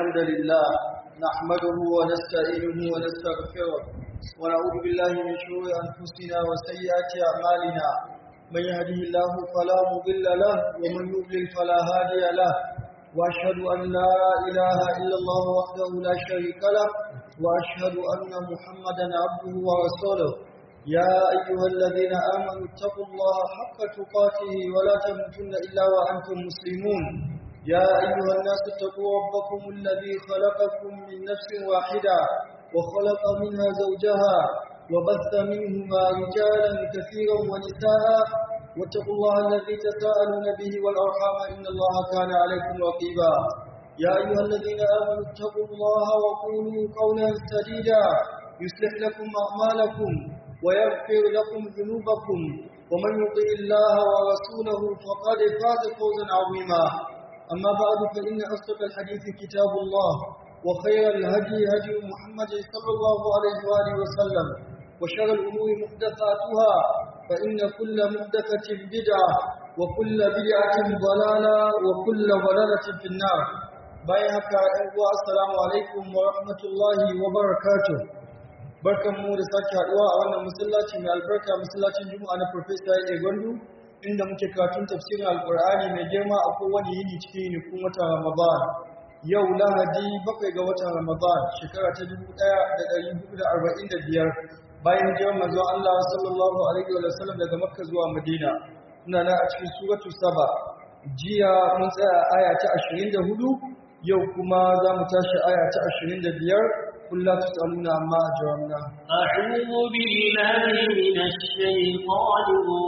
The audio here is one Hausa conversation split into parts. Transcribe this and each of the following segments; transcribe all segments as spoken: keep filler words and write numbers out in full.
الحمد لله نحمده ونستعينه ونستغفره ونعوذ بالله من شرور أنفسنا وسيئات أعمالنا من يهده الله فلا مضل له ومن يضلل فلا هادي له وأشهد أن لا إله إلا الله وحده لا شريك له وأشهد أن محمدا عبده ورسوله يا أيها الذين آمنوا اتقوا الله حق تقاته ولا تموتن إلا وأنتم مسلمون يا أيها الناس اتقوا ربكم الذي خلقكم من نفس واحدة وخلق منها زوجها وبث منهما رجالا كثيرا ونساء واتقوا الله الذي تساءلون به والأرحام إن الله كان عليكم رقيبا يا أيها الذين آمنوا اتقوا الله وقولوا قولا سديدا يصلح لكم أعمالكم ويغفر لكم ذنوبكم ومن يطع الله ورسوله فقد فاز فوزا عظيما أما بعد فإن أصدق الحديث كتاب الله وخير الهدي هدي محمد صلى الله عليه وآله وسلم وشر الأمور محدثاتها فإن كل محدثة بدعة وكل بدعة ضلالة وكل ضلالة في النار بايعك السلام عليكم ورحمة الله وبركاته barkan mu da sake haduwa a wannan masallaci mai albarka masallacin Juma'a na Professor A Gwandu inda muke karatun tafsirin Alkur'ani mai girma a kowane yini cikin yinikun watan Ramadan. Yau Lahadi bakwai ga watan Ramadan shekara ta dubu ɗaya da ɗari hudu da arba'in da biyar bayan jiran manzon Allah sallallahu alaihi wa sallam daga Makka zuwa Madina. Muna nan a cikin suratul Saba. Jiya mun tsaya aya ta ashirin da hudu, yau kuma za mu tashi aya ta ashirin da biyar. قل لا تسألون عما أجرمنا أعوذ بالله من الشيطان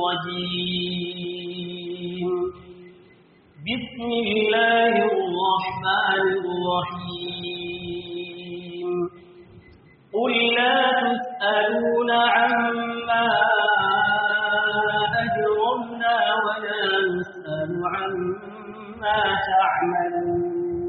الرجيم بسم الله الرحمن الرحيم قل لا تسألون عما أجرمنا ولا نسأل عما تعملون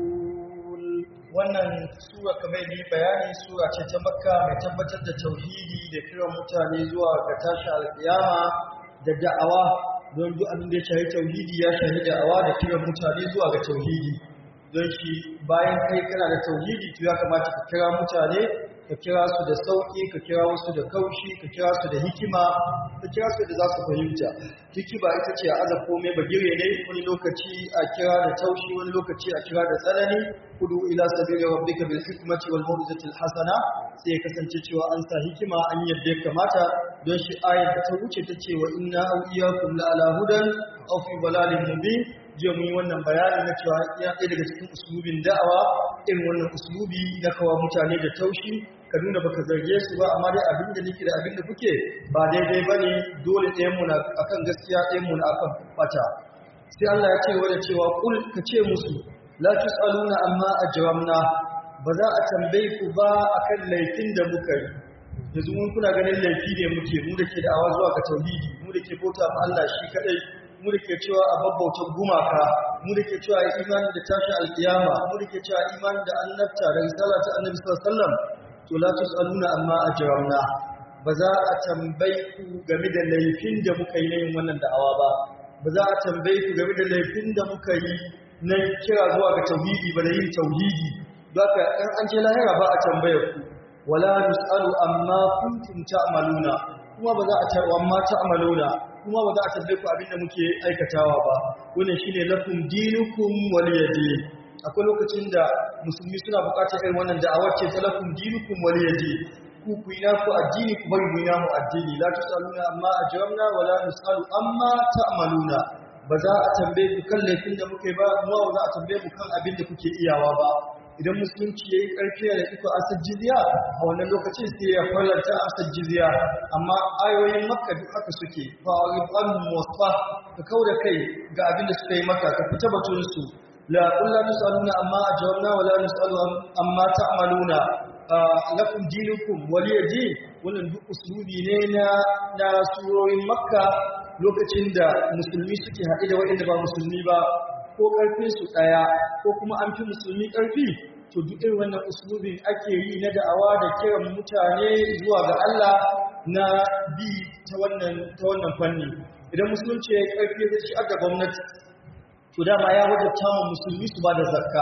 wannan sura kamar yi bayani sura ce ta Makka mai tabbatar da tauhidi da kiran mutane zuwa ga tashi alƙiyama da da'awa don duk abin da ya shahi tauhidi ya shahi da'awa da kiran mutane zuwa ga tauhidi don shi bayan kai kana da tauhidi to ya kamata ka kira mutane ka kira su da sauƙi ka kira wasu da kaushi ka kira su da hikima ka kira su da za su fahimta hikima ita ce a aza komai bagire ne wani lokaci a kira da taushi wani lokaci a kira da tsanani kudu ila sabili rabbika bil hikmati wal mau'izati al hasana sai ya kasance cewa an sa hikima an yadda ya kamata don shi ayat da ta wuce ta ce wa inna awliyakum la ala hudan aw fi dalalin mubin jiya mun yi wannan bayani na cewa ya ɗaya daga cikin uslubin da'awa irin wannan uslubi na kawo mutane da taushi ka nuna baka zarge su ba amma dai abin da nake da abin da kuke ba daidai bane dole ɗayan mu na akan gaskiya ɗayan mu na akan bata sai Allah ya ce wa da cewa kul ka ce musu la tusaluna amma ajramna ba za a tambaye ku ba akan laifin da muka yi yanzu mun kuna ganin laifi ne muke mu da ke da'awa zuwa ga tauhidi mu da ke bauta ma Allah shi kadai mu da ke cewa a babbautar gumaka mu da ke cewa imani da tashi alkiyama mu da ke cewa imani da annabta da risala ta annabi sallallahu alaihi wasallam to la tusaluna amma ajramna ba za a tambaye ku game da laifin da muka yi na yin wannan da'awa ba ba za a tambaye ku game da laifin da muka yi na kira zuwa ga tauhidi ba da yin tauhidi baka in an je lahira ba a tambaye ku wala nusalu amma kuntum ta'maluna kuma ba za a tarwa amma ta'maluna kuma ba za a tambaye ku abinda muke aikatawa ba wannan shine lakum dinukum waliyadin akwai lokacin da musulmi suna buƙatar irin wannan da'awar ce ta lakum dinukum waliyadin ku ku ina ku addini ku bari mu ina mu addini la tusaluna amma ajramna wala nusalu amma ta'maluna ba za a tambaye ku kan laifin da muke ba kuma ba za a tambaye ku kan abin da kuke iyawa ba idan musulunci yayi karfi da iko asar jizya a wannan lokacin sai ya farlanta asar jizya amma ayoyin makka duk haka suke fa al muwaffa ka kauda kai ga abin da suka yi maka ka fita batun su la kullu nusaluna amma ajramna wala nusalu amma ta'maluna lakum dinukum waliyadi wannan duk usulubi ne na na surorin makka lokacin da musulmi suke haɗe da waɗanda ba musulmi ba ko ƙarfin su ɗaya ko kuma an fi musulmi ƙarfi to duk irin wannan usulubin ake yi na da'awa da kiran mutane zuwa ga Allah na bi ta wannan ta wannan fanni idan musulunci ya ƙarfi zai ci ga gwamnati to dama ya wajabta wa musulmi su ba da zakka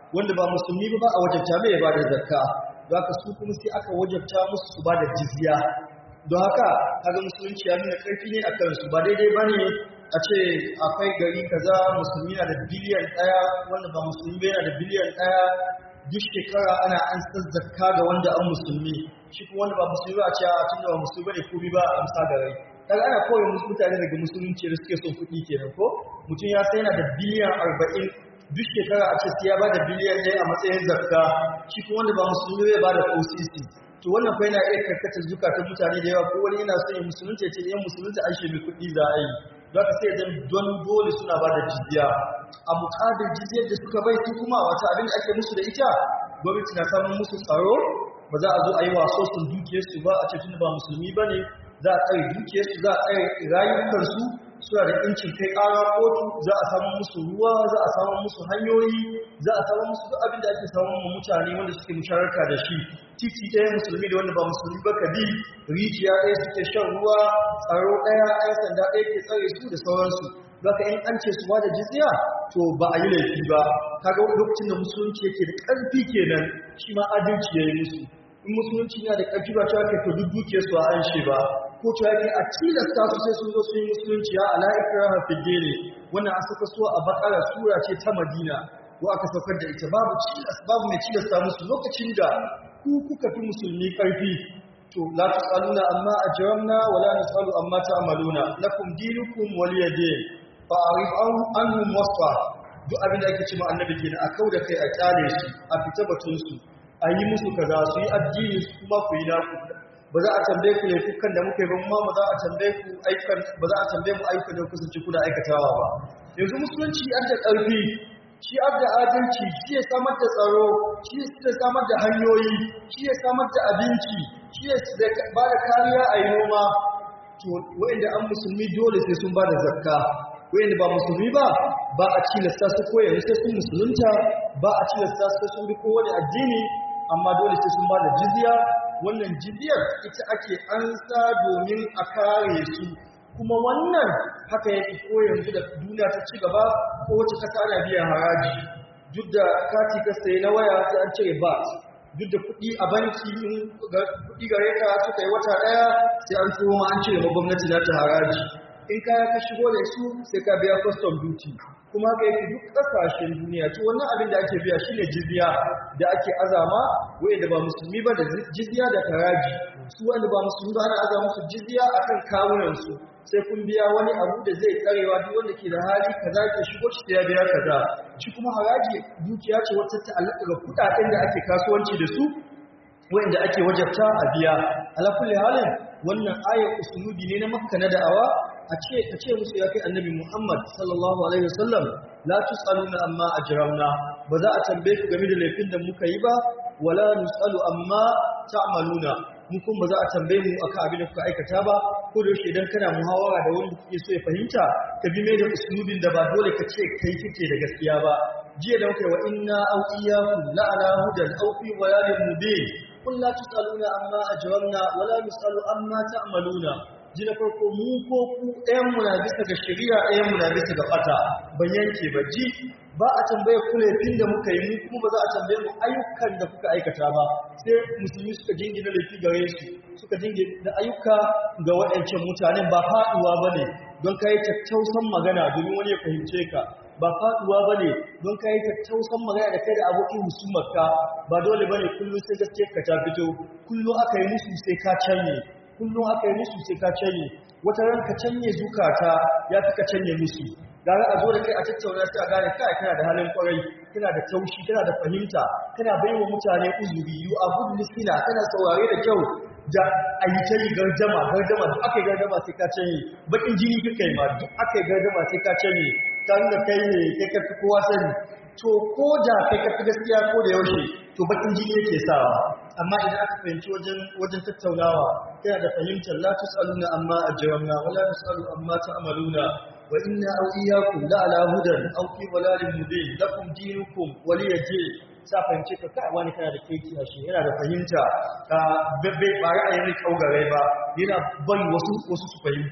wanda ba musulmi ba a wajabta mai ya bada zakka don haka su kuma sai aka wajabta musu su bada jizya don haka kaga musulunci ya nuna karfi ne akan su ba daidai bane a ce akwai gari kaza musulmi na da biliyan ɗaya wanda ba musulmi ba yana da biliyan ɗaya duk shekara ana an san zakka ga wanda an musulmi shi kuma wanda ba musulmi ba a ce a tunda ba musulmi bane komai ba a amsa da rai kaga ana koyar musu mutane daga musulunci da suke son kuɗi kenan ko mutum ya sai yana da biliyan arba'in duk shekara a ce sai ya ba da biliyan ɗaya a matsayin zakka shi kuma wanda ba musulmi bai ba da ko sisi to wannan fa yana iya karkatar zukatan mutane da yawa ko wani yana son ya musulunci ya ce yan musulunci an shi mai kuɗi za a yi za ka sai dan don dole suna ba da jizya a muƙadar jizyar da suka bai su kuma wata abin da ake musu da ita gwamnati na samun musu tsaro ba za a zo a yi waso sun dukiyarsu ba a ce tun ba musulmi ba ne za a tsare dukiyarsu za a tsare rayukansu suna da incin kai ƙara kotu za a samu musu ruwa za a samu musu hanyoyi za a samu musu duk abin da ake samun mu mutane wanda suke musharaka da shi titi ɗaya musulmi da wanda ba musulmi ba ka bi rijiya ɗaya suke shan ruwa tsaro ɗaya ɗan sanda ɗaya ke tsare su da sauransu zaka in an ce su ba da jizya to ba a yi laifi ba kaga lokacin da musulunci yake da ƙarfi kenan shi ma adalci ya yi musu in musulunci yana da ƙarfi ba cewa kai to duk dukiyarsu a an shi ba ko cewa yake a tilasta su sai sun zo sun yi musulunci ya ala ikraha fi dini wannan an saka so a bakara sura ce ta Madina ko aka saukar da ita babu tilas babu mai tilasta musu lokacin da ku kuka fi musulmi karfi to la tusaluna amma ajramna wala nasalu amma ta'maluna lakum dinukum waliyadin fa arif anhum wasfa duk abin da ake cewa annabi kenan a kauda kai a kyale su a fita batun su a yi musu kaza su yi addini su kuma ku yi naku ba za a tambaye ku ne kukan da muka yi ba ma ba za a tambaye ku aikan ba za a tambaye mu ayyukan da kusanci kuna aikatawa ba yanzu musulunci an da ƙarfi shi an da adalci shi ya samar da tsaro shi ya samar da hanyoyi shi ya samar da abinci shi ya ba da kariya a yi noma to wa'inda an musulmi dole sai sun ba da zakka wa'inda ba musulmi ba ba a cilasta su koya sai sun musulunta ba a cilasta su sun bi kowane addini amma dole sai sun ba da jizya wannan jizyar ita ake ansa domin a kare su kuma wannan haka yake ko yanzu da duniya ta ci gaba ko wace kasa ana biyan haraji duk da kati ka sayi na waya sai an cire VAT duk da kuɗi a banki in kuɗi gare ka suka yi wata ɗaya sai an turo ma an cire ma gwamnati na ta haraji in kaya ka shigo da su sai ka biya custom duty kuma haka yake duk ƙasashen duniya to wannan abin da ake biya shine jizya da ake azama wanda ba musulmi ba da jizya da haraji su wanda ba musulmi ba ana azama su jizya akan kawunan su sai kun biya wani abu da zai tsarewa duk wanda ke da hali kaza ke shigo shi ya biya kaza shi kuma haraji dukiya ce wacce ta allaka ga kudaden da ake kasuwanci da su wanda ake wajabta a biya ala kulli halin wannan ayar usulubi ne na makka na da'awa a ce ka ce musu ya kai annabi Muhammad sallallahu alaihi wasallam la tusaluna amma ajramna ba za a tambaye ku game da laifin da muka yi ba wala nusalu amma ta'maluna mu kuma ba za a tambaye mu akan abin da kuka aikata ba ko da yake idan kana muhawara da wanda kuke so ya fahimta ka bi mai da usulubin da ba dole ka ce kai kike da gaskiya ba jiya da kai wa inna aw iyyakum la ala hudan aw fi walalin mubin qul la tusaluna amma ajramna wala nusalu amma ta'maluna ji na farko mu ko ku ɗayan mu na bisa ga shari'a ɗayan mu na bisa ga fata ban yanke ba ji ba a tambaye ku laifin da muka yi mu kuma ba za a tambaye mu ayyukan da kuka aikata ba sai musulmi suka jingina laifi gare su suka jingina ayyuka ga waɗancan mutanen ba faɗuwa ba ne don ka yi tattausan magana domin wani ya fahimce ka ba faɗuwa ba ne don ka yi tattausan magana da kai da abokin husumarka ba dole ba ne kullum sai gaskiyar ka ta fito kullum aka yi musu sai ka canye kullum aka yi musu sai ka canye wata ran ka canye zukata ya fi ka canye musu gara a zo da kai a tattauna sai a gane kai kana da halin kwarai kana da taushi kana da fahimta kana baiwa mutane uzuri yu abud lisina kana saurare da kyau da ayi ta yi gardama gardama duk aka yi gardama sai ka canye bakin jini kika yi ma duk aka yi gardama sai ka canye kan da kai ne kai ka fi kowa sani to ko da kai ka fi gaskiya ko da yaushe to bakin jini yake sawa amma idan aka fahimci wajen wajen tattaunawa kana da fahimtar la tusaluna amma ajramna wala tusalu amma ta'maluna wa inna aw iyyakum la ala hudan aw fi dalalin mubin lakum dinukum waliyadin sa fahimce ka kai wani kana da keki a shi yana da fahimta ka bai ba ra'ayin kaugare ba yana bai wasu wasu su fahimta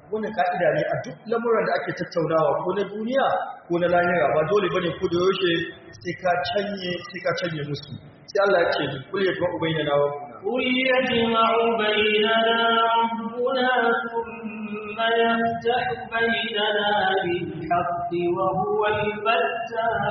wannan ka'ida ne a duk lamuran da ake tattaunawa ko na duniya ko na lahira ba dole bane ko da yaushe sai ka canye sai ka canye musu sai Allah ya ce kul yajma'u bainana wa قل يجمع بيننا ربنا ثم يفتح بيننا بالحق وهو الفتاح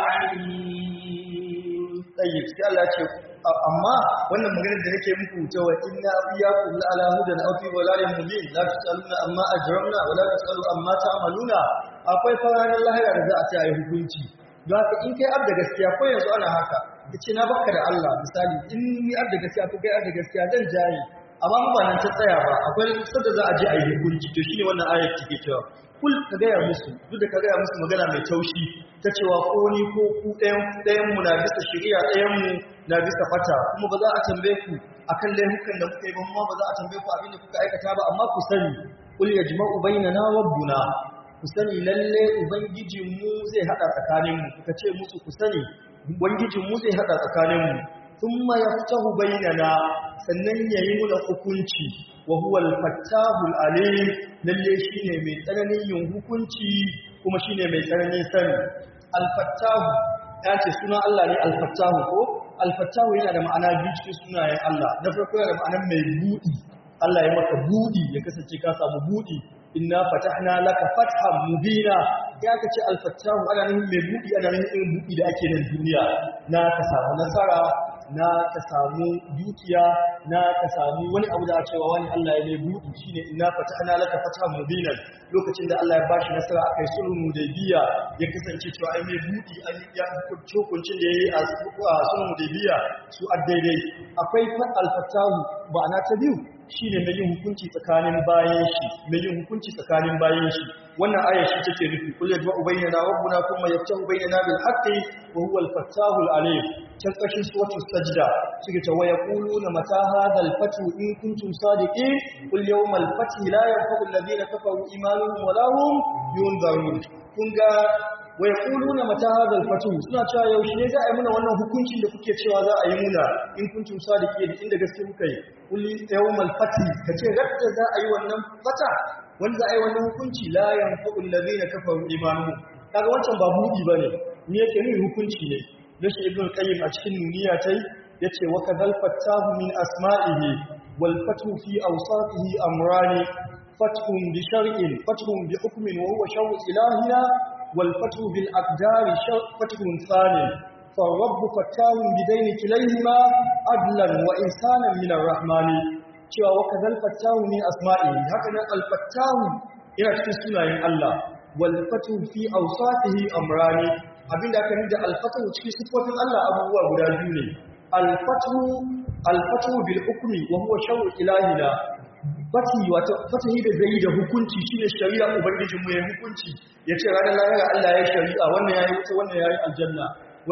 العليم. طيب sai Allah ce amma wannan maganar da nake muku cewa inna iyyakum la ala hudan aw fi dhalalin mubin la tusaluna amma ajramna wa la tusalu amma ta'maluna akwai faranin lahira da za a ce ayi hukunci don haka in kai abda gaskiya ko yanzu ana haka yace na baka da Allah misali in ni abda gaskiya ko kai abda gaskiya zan jayi amma ba nan ta tsaya ba akwai sadda za a je ayi hukunci to shine wannan ayat take cewa kul ka gaya musu duk da ka gaya musu magana mai taushi ta cewa ko ni ko ku ɗayan ɗayan mu na bisa shari'a ɗayan mu na bisa fata kuma ba za a tambaye ku akan laifukan da muka yi ba kuma ba za a tambaye ku abin da kuka aikata ba amma ku sani kul yajma'u bainana rabbuna ku sani lalle ubangijin mu zai hada tsakanin mu kuka ce musu ku sani ubangijin mu zai hada tsakanin mu thumma yaftahu bainana sannan yayi mu da hukunci wa huwa al-fattahul alim lalle shine mai tsananin yin hukunci kuma shine mai tsananin sani al-fattahu ya ce sunan Allah ne al-fattahu ko al-fattahu yana da ma'ana biyu cikin sunayen Allah na farko yana da ma'anar mai budi Allah ya maka budi ya kasance ka samu budi inna fatahna laka fathan mubina ya kace al-fattahu ana nufin mai budi ana nufin irin budi da ake nan duniya na ka samu nasara na ka samu dukiya na ka samu wani abu da a cewa wani Allah ya mai buɗi shine inna fatahna laka fathan mubinan lokacin da Allah ya bashi nasara akai sulhun hudaybiya ya kasance cewa ai mai buɗi an ya hukuncin da yayi a sulhun hudaybiya su addaidai akwai al-fatahu ba'ana ta biyu shine mai yin hukunci tsakanin bayan shi mai yin hukunci tsakanin bayan shi wannan ayar shi take nufi kul yajma'u bainana rabbuna thumma yaftahu bainana bil haqqi wa huwa al-fattahu al-alim can kashin suratul sajda suke ta waya quluna mata hadal fatu in kuntum sadiqin kul yawmal fathi la yanfa'u alladhina kafaru imanuhum wa lahum yunzarun kun ga waya quluna mata hadal fatu suna cewa yaushe ne za a yi muna wannan hukuncin da kuke cewa za a yi muna in kuntum sadiqin inda gaske muka yi kul yawmal fathi kace radda za a yi wannan fata wanda za a yi wannan hukunci la yanfa'u alladhina kafaru imanuhum kaga wancan ba budi bane ni yake ni hukunci ne dashi ibn qayyim a cikin nuniya tai yace wa kadhal fattahu min asma'ihi wal fathu fi awsatihi amrani fathun bi shar'in fathun bi hukmin wa huwa shar'u ilahina wal fathu bil aqdari fathun thani fa rabbu fattahun bi dayni kilayhima adlan wa insanan min ar-rahmani cewa wa kadhal fattahu min asma'ihi haka nan al fattahu yana cikin sunayen Allah wal fathu fi awsatihi amrani abinda aka nuna al-fatahu cikin sifofin Allah abubuwa guda biyu ne al-fatahu al-fatahu bil hukmi wa huwa shar'u ilahina fati wato fatahi da zai da hukunci shine shari'a ubangijin mu ya hukunci yace ranar lahira Allah ya shari'a wannan yayi wuta wannan yayi aljanna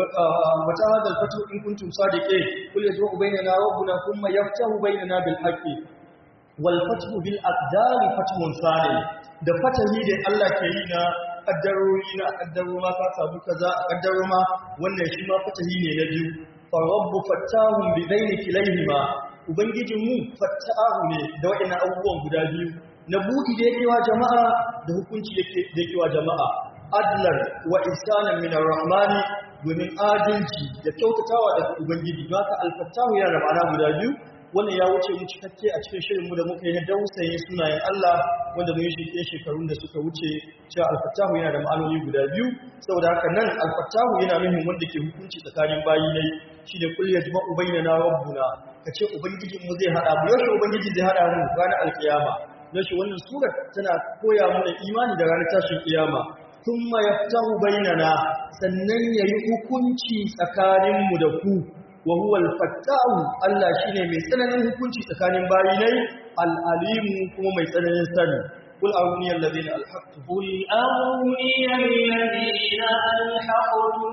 wata hadal fatahu in kuntum sadiqin kul yajma'u bainana rabbuna thumma yaftahu bainana bil haqqi wal fathu bil aqdari fathun sani da fatahi da Allah ke yi na kaddarori na kaddaro ma ka samu kaza a kaddaro ma wannan shi ma fatahi ne na biyu fa rabbu fattahum bi bayni kilayhima ubangijin mu fattahu ne da waɗannan abubuwan guda biyu na buɗi da yake wa jama'a da hukunci yake da yake wa jama'a adlan wa ihsanan min ar-rahmani domin adalci da kyautatawa daga ubangiji don haka al-fattahu yana da ma'ana guda biyu wannan ya wuce mu cikakke a cikin shirinmu da muka yi na dausayin sunayen Allah wanda mun yi shi shekarun da suka wuce cewa al-fattahu yana da ma'anoni guda biyu saboda haka nan al-fattahu yana nufin wanda ke hukunci tsakanin bayi ne shine kul yajma'u bainana rabbuna kace ubangijin mu zai hada mu yaushe ubangiji zai hada mu ranar alkiyama don shi wannan surar tana koya mana imani da ranar tashin kiyama thumma yaftahu bainana sannan yayi hukunci tsakanin mu da ku wa huwa al-fattahu Allah shine mai tsananin hukunci tsakanin bayinai al-alimu kuma mai tsananin sani kul aruni alladhina alhaqtu qul aruni alladhina alhaqtum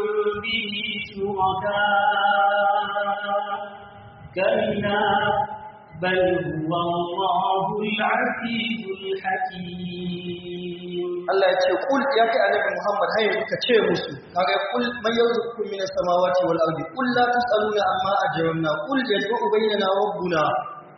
bihi shuraka kalla bal huwa Allahu al-azizul hakim Allah ya ce kul ya kai annabi Muhammad har yanzu ka ce musu kaga kul man yarzuqukum minas samawati wal ardi kul la tusaluna amma ajramna kul yad'u bainana rabbuna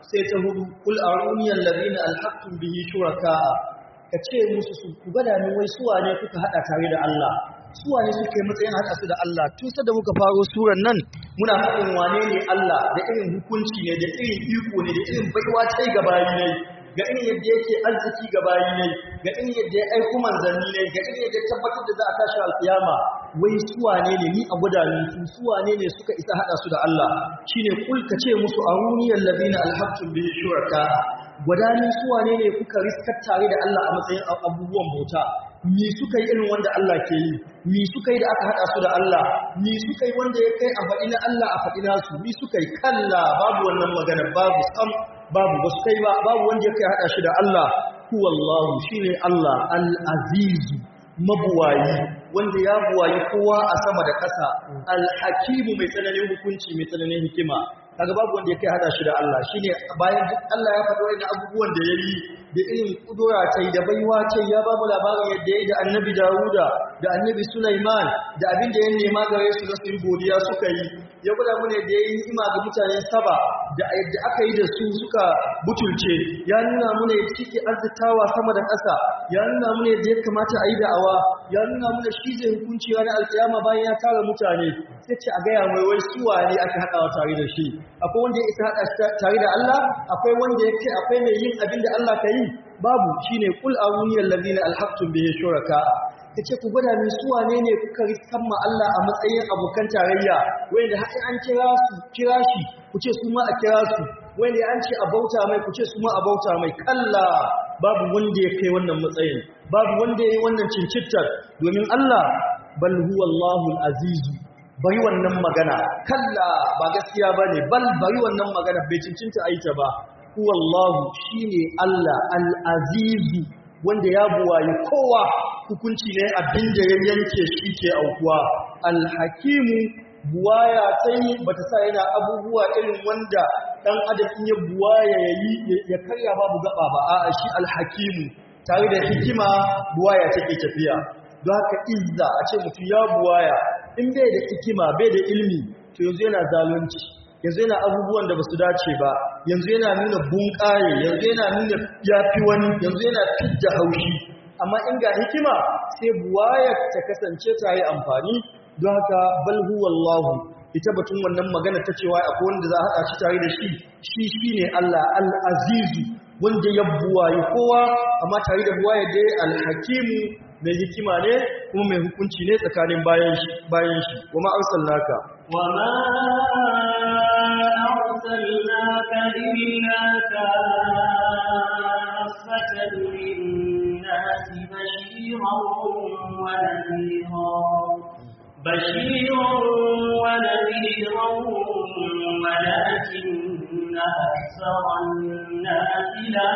sai ta hudu kul aruni alladhina alhaqtum bihi shuraka'a kace musu su ku gada min wai suwa ne kuka hada tare da Allah suwa ne suke matsayin hada su da Allah tun sai da muka faro suran nan muna faɗin wane ne Allah da irin hukunci ne da irin iko ne da irin baiwa tai ga bayi ne ga irin yadda yake arziki ga bayi ne ga irin yadda ya aiko manzanni ne ga irin yadda tabbatar da za a tashi alkiyama wai suwa ne ne ni a gudanin su suwa ne ne suka isa hada su da Allah shine kul ka ce musu aruniyal ladina alhaqtum bihi shuraka gudanin suwa ne ne kuka riskar tare da Allah a matsayin abubuwan bauta mi suka yi irin wanda Allah ke yi mi suka yi da aka hada su da Allah mi suka yi wanda ya kai a faɗi na Allah a faɗi nasu mi suka yi kalla babu wannan magana babu sam babu basu kai ba babu wanda ya kai hada shi da Allah huwallahu shine Allah al-azizu mabuwayi wanda ya buwayi kowa a sama da ƙasa al-hakimu mai tsananin hukunci mai tsananin hikima kaga babu wanda ya kai hada shi da Allah shine bayan duk Allah ya faɗo wannan abubuwan da yayi da irin kudura tai da baiwa tai ya babu labarin yadda yayi da Annabi Dawuda da Annabi Sulaiman da abin da ya nema gare su da su yi godiya suka yi ya gwada mu ne da yayi ni'ima ga mutanen Saba da yadda aka yi da su suka butulce ya nuna mu ne cike arzitawa sama da ƙasa ya nuna mu ne da ya kamata a yi da'awa ya nuna mu ne shi zai hukunci ranar alkiyama bayan ya tara mutane sai ce a ga ya mai wai suwa ne aka haɗawa tare da shi akwai wanda ya isa haɗa tare da Allah akwai wanda yake akwai mai yin abin da Allah ka yi babu shine kul aruniyal ladina alhaqtum bihi shuraka kace ku gwada min su wane ne kuka riskan ma Allah a matsayin abokan tarayya wanda har an kira su kira shi ku ce su ma a kira su wanda an ce a bauta mai ku ce su ma a bauta mai kalla babu wanda ya kai wannan matsayin babu wanda ya yi wannan cincittar domin Allah bal huwallahu al-azizu bari wannan magana kalla ba gaskiya bane bal bari wannan magana bai cincinta aita ba huwallahu shine Allah al-azizu wanda ya buwayi kowa hukunci ne abinda ya yanke shi ke aukuwa al-hakimu buwaya sai bata sa yana abubuwa irin wanda dan adam in ya buwaya yayi ya karya babu gaba ba a'a shi al-hakimu tare da hikima buwaya take tafiya don haka izza a ce mutum ya buwaya in bai da hikima bai da ilmi to yanzu yana zalunci yanzu yana abubuwan da basu dace ba yanzu yana nuna bunƙaye yanzu yana nuna yafi wani yanzu yana fidda haushi amma in ga hikima sai buwaya ta kasance ta yi amfani don haka bal huwallahu ita batun wannan magana ta cewa akwai wanda za a haɗa shi tare da shi shi shine Allah al-azizu wanda ya buwayi kowa amma tare da buwaya dai al-hakimu mai hikima ne kuma mai hukunci ne tsakanin bayan shi bayan shi kuma arsalnaka wama arsalnaka illa kaffatan lin-nasi bashiran wa nadhira bashiran wa nadhira walakinna aktharan-nasi la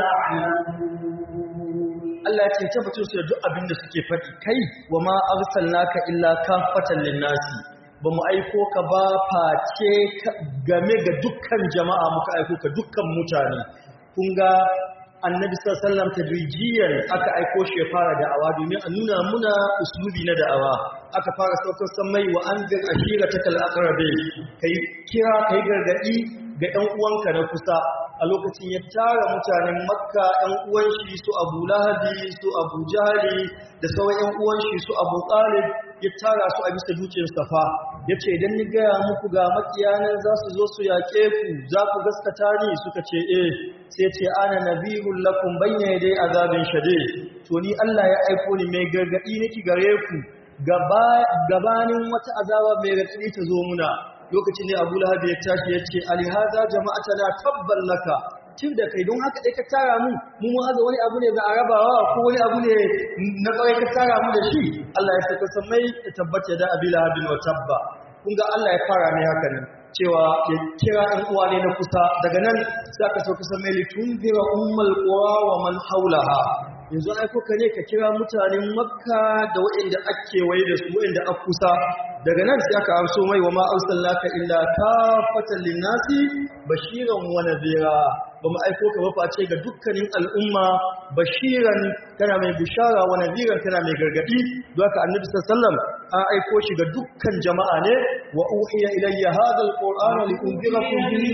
ya'lamun Allah ya ce tabbatar su da duk abin da suke faɗi kai wa ma arsalnaka illa kafatan linnasi ba mu aiko ka ba face game ga dukkan jama'a muka aiko ka dukkan mutane kun ga annabi sallallahu alaihi wasallam tadrijiyan aka aiko shi ya fara da'awa domin a nuna muna uslubi na da'awa aka fara saukar samai wa anzir ashiratakal aqrabi kai kira kai gargadi ga ɗan uwanka na kusa a lokacin ya tara mutanen makka ɗan uwan shi su abu lahabi su abu jahali da sauran ɗan uwan shi su abu talib ya tara su a bisa dutsen safa ya ce idan ni gaya muku ga makiyanan za su zo su yaƙe ku za ku gaskata ni suka ce eh sai ce ana nabiyun lakum bayna dai azabin shade to ni Allah ya aiko ni mai gargadi niki gare ku gabanin wata azaba mai gargadi ta zo muna lokacin ne Abu Lahab ya tashi ya ce alihaza jama'atana tabban laka tun da kai don haka dai ka tara mu mu mu haza wani abu ne za a rabawa ko wani abu ne na kawai ka tara mu da shi Allah ya saka samai ya tabbata da Abi Lahab wa tabba kun ga Allah ya fara ne haka nan cewa ya kira ɗan uwa ne na kusa daga nan sai aka sauka samai litunzira ummul qura wa man haulaha yanzu aiko ka ne ka kira mutanen Makka da waɗanda ake waye da su waɗanda aka kusa daga nan sai aka amso mai wa ma arsalnaka illa kafatan linnasi bashiran wa nadhira ba mu aiko ka ba face ga dukkanin al'umma bashiran kana mai bishara wa nadhiran kana mai gargadi don haka annabi sallallahu alaihi wasallam an aiko shi ga dukkan jama'a ne wa uhiya ilayya hadha alqur'ana li unzirakum bihi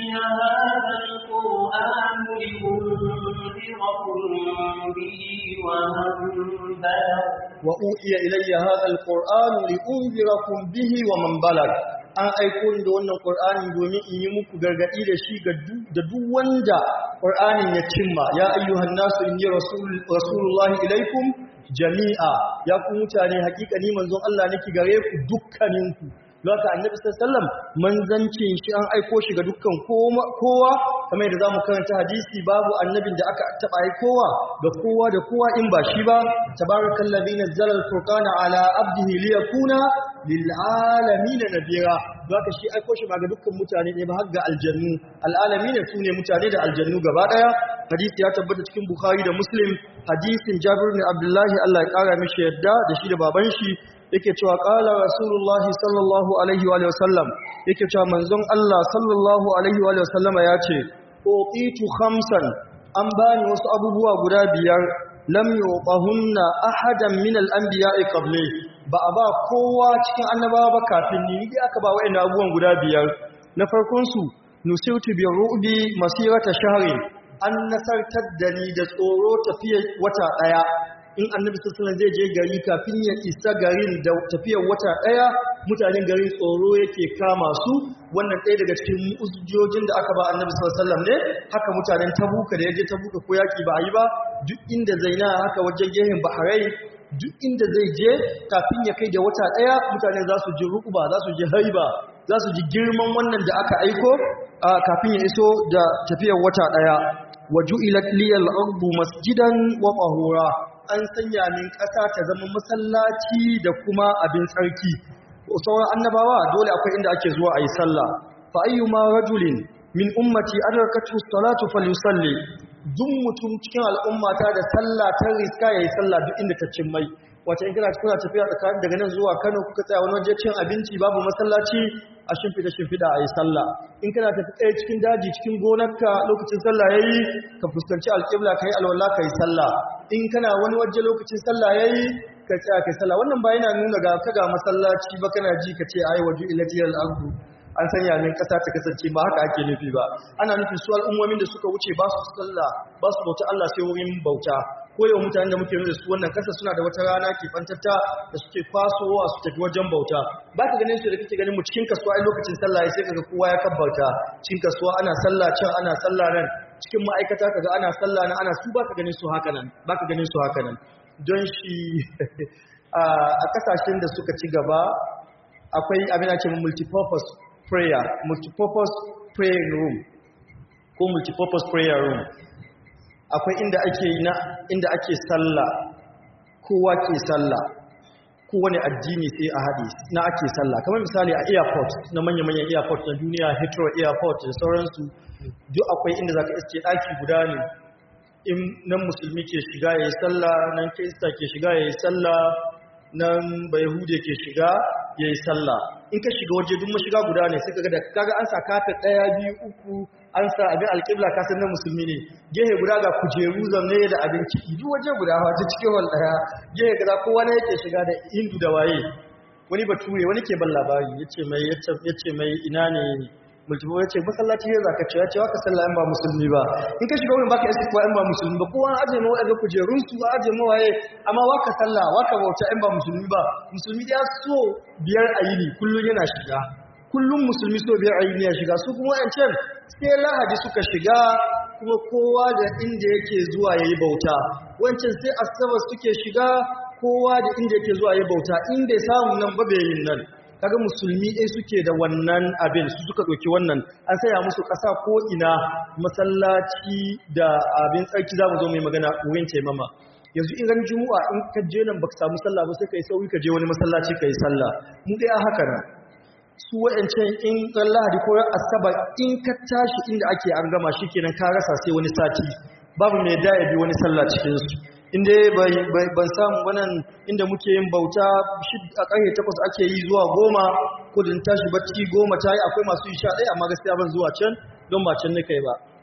wa uhiya ilayya hadha alqur'anu li unzirakum bihi wa man balag an aiko ni da wannan Qur'anin domin in yi muku gargadi da shi ga duk wanda Qur'anin ya cimma ya ayyuhan nasu inni rasul rasulullahi ilaikum jami'a ya ku mutane hakika ni manzon Allah nake gare ku dukkaninku Laka annabi sallallahu alaihi wasallam manzancin shi an aiko shi ga dukkan kowa kamar yadda zamu karanta hadisi babu annabin da aka taba aikowa ga kowa da kowa in ba shi ba tabarakallazi nazzala al-furqana ala abdihi liyakuna lil alamin nabira Laka shi aiko shi ba ga dukkan mutane ne ba har ga aljannu al-alamin sune mutane da aljannu gaba daya hadisi ya tabbata cikin bukhari da muslim hadisin jabir bin abdullahi Allah ya kara mishi yadda da shi da baban shi yake cewa qala rasulullahi sallallahu alaihi wa sallam yake cewa manzon Allah sallallahu alaihi wa sallama yace uqitu khamsan an bani wasu abubuwa guda biyar lam yuqahunna ahadan min al-anbiya'i qabli ba a ba kowa cikin annabawa ba kafin ni ni aka ba wa'annan abubuwan guda biyar na farkon su nusitu bi ru'bi masirata shahrin an nasartar da ni da tsoro tafiyar wata daya in annabi sallallahu alaihi wasallam zai je gari kafin ya isa garin da tafiyar wata daya mutanen garin tsoro yake kama su wannan ɗaya daga cikin mu'jizojin da aka ba annabi sallallahu alaihi wasallam ne haka mutanen tabuka da yaje tabuka ko yaki ba yi ba duk inda zaina haka wajen gehen bahrain duk inda zai je kafin ya kai da wata daya mutane za su ji rukuba za su ji haiba za su ji girman wannan da aka aiko kafin ya iso da tafiyar wata daya waju'ilat liyal ardu masjidan wa tahura an sanya min ƙasa ta zama masallaci da kuma abin tsarki sauran annabawa dole akwai inda ake zuwa ayi sallah fa ayyuma rajulin min ummati adrakatu salatu falyusalli duk mutum cikin al'ummata da sallah ta riska yayi sallah duk inda ta cin mai wace in kana kuna tafiya tsakanin daga nan zuwa Kano kuka tsaya wani waje cin abinci babu masallaci a shimfida shimfida ayi sallah in kana tafi tsaye cikin daji cikin gonarka lokacin sallah yayi ka fuskanci alƙibla kai alwala kai sallah in kana wani waje lokacin sallah yayi ka tsaya kai sallah wannan ba yana nuna ga kaga masallaci ba kana ji ka ce ai waju ilatiyal ardu an sanya min kasa ta kasance ba haka ake nufi ba ana nufin su al'ummomin da suka wuce ba su sallah ba su bauta Allah sai wurin bauta ko yau mutanen da muke nuna su wannan kasa suna da wata rana ke fantatta da suke kwasowa su tafi wajen bauta ba ka ganin su da kake ganin mu cikin kasuwa a lokacin sallah sai kaga kowa ya kabbarta cikin kasuwa ana sallah can ana sallah nan cikin ma'aikata kaga ana sallah nan ana su ba ka ganin su haka nan ba ka ganin su haka nan don shi a kasashen da suka ci gaba akwai abin da ce multipurpose prayer multipurpose praying room ko multipurpose prayer room akwai inda ake na inda ake sallah kowa ke sallah kowane addini sai a haɗe na ake sallah kamar misali a airport na manya-manyan airport na duniya Heathrow airport da sauransu duk akwai inda zaka iske ɗaki guda ne in nan musulmi ke shiga yayi sallah nan kirista ke shiga yayi sallah nan bayahude ke shiga yayi sallah in ka shiga waje duk mashiga guda ne sai kaga da kaga an sa kafet daya biyu uku an sa abin alƙibla ka san na musulmi ne gehe guda ga kujeru zanne da abin ciki duk waje guda waje cikin wal daya gehe guda kowa ne yake shiga da hindu da waye wani bature wani ke ban labari yace mai yace mai ina ne multiple yace masallaci ne zaka ce yace waka sallah in ba musulmi ba in ka shiga wurin baka isa ko in ba musulmi ba kowa aje mu wadanda kujerun su aje mu waye amma waka sallah waka bauta in ba musulmi ba musulmi da so biyar ayini kullun yana shiga kullun musulmi so biyar ayini ya shiga su kuma wancan sai lahadi suka shiga kuma kowa da inda yake zuwa yayi bauta wancan sai asabar suke shiga kowa da inda yake zuwa yayi bauta in bai samu nan ba bai yin nan kaga musulmi ɗaya suke da wannan abin su suka ɗauki wannan an saya musu ƙasa ko ina masallaci da abin tsarki za mu zo mai magana wurin taimama yanzu in ran juma'a in ka je nan baka samu sallah ba sai ka yi sauri ka je wani masallaci ka yi sallah mu dai a haka nan su wa'ancan in ran lahadi ko ran asabar in ka tashi inda ake an gama shi kenan ka rasa sai wani sati babu mai da ya bi wani sallah cikin su inda ban samu wannan inda muke yin bauta a ƙarfe takwas ake yi zuwa goma kudin tashi bacci goma ta yi akwai masu yi sha ɗaya amma gaskiya ban zuwa can don ba can nika yi ba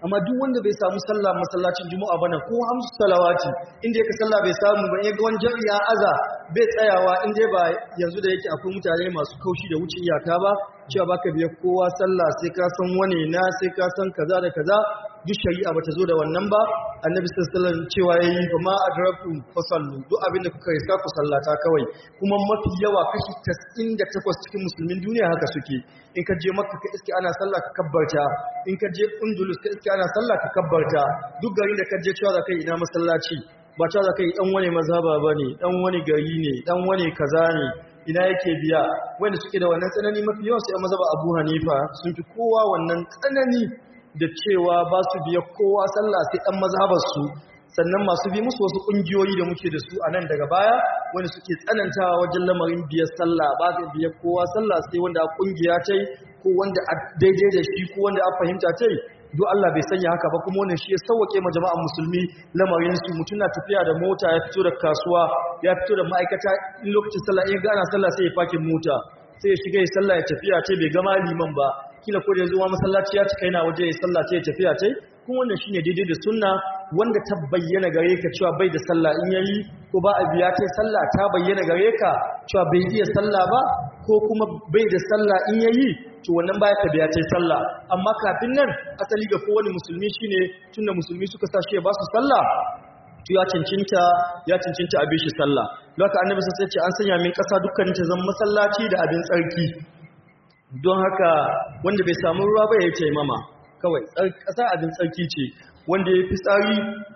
amma duk wanda bai samu sallah masallacin juma'a bane ko hamsu salawati inda yake sallah bai samu ba yaga wani jami'a aza bai tsayawa inda ba yanzu da yake akwai mutane masu kaushi da wuce iyaka ba cewa baka biya kowa sallah sai ka san wane na sai ka san kaza da kaza duk shari'a bata zo da wannan ba annabi sallallahu alaihi wasallam cewa yayi fa ma adrakum fasallu duk abinda kuka riska ku sallata kawai kuma mafi yawa kashi tas'in da takwas cikin musulmin duniya haka suke in ka je makka ka iske ana sallah ka kabbarta in ka je undulus ka iske ana sallah ka kabbarta duk garin da ka je cewa zakai ina masallaci ba cewa zakai dan wani mazhaba bane dan wani gari ne dan wani kaza ne ina yake biya wanda suke da wannan tsanani mafi yawa sai mazhaba Abu Hanifa sun fi kowa wannan tsanani da cewa ba su biya kowa sallah sai dan mazhabar su sannan masu bi musu wasu kungiyoyi da muke da su a nan daga baya wanda suke tsanantawa wajen lamarin biyar sallah ba zai biya kowa sallah sai wanda a kungiya tai ko wanda a daidai da shi ko wanda a fahimta tai duk Allah bai sanya haka ba kuma wannan shi ya sauke ma jama'an musulmi lamarin su mutun na tafiya da mota ya fito da kasuwa ya fito da ma'aikata in lokacin sallah in ga ana sallah sai ya fakin mota sai ya shiga ya sallah ya tafiya tai bai gama liman ba kila ko da zuwa masallaci ya cika yana waje ya sallah sai ya tafiya tai kuma wannan shine daidai da sunna wanda ta bayyana gare ka cewa bai da sallah in yayi ko ba a biya tai sallah ta bayyana gare ka cewa bai iya sallah ba ko kuma bai da sallah in yayi to wannan baya ka biya tai sallah amma kafin nan asali ga kowane musulmi shine tunda musulmi suka sa shi ya ba su sallah to ya cincinta ya cincinta abin shi sallah lokacin annabi sai ya ce an sanya min kasa dukkanin ta zama masallaci da abin tsarki don haka wanda bai samu ruwa ba ya yi taimama kawai ƙasa abin tsarki ce wanda ya fi tsari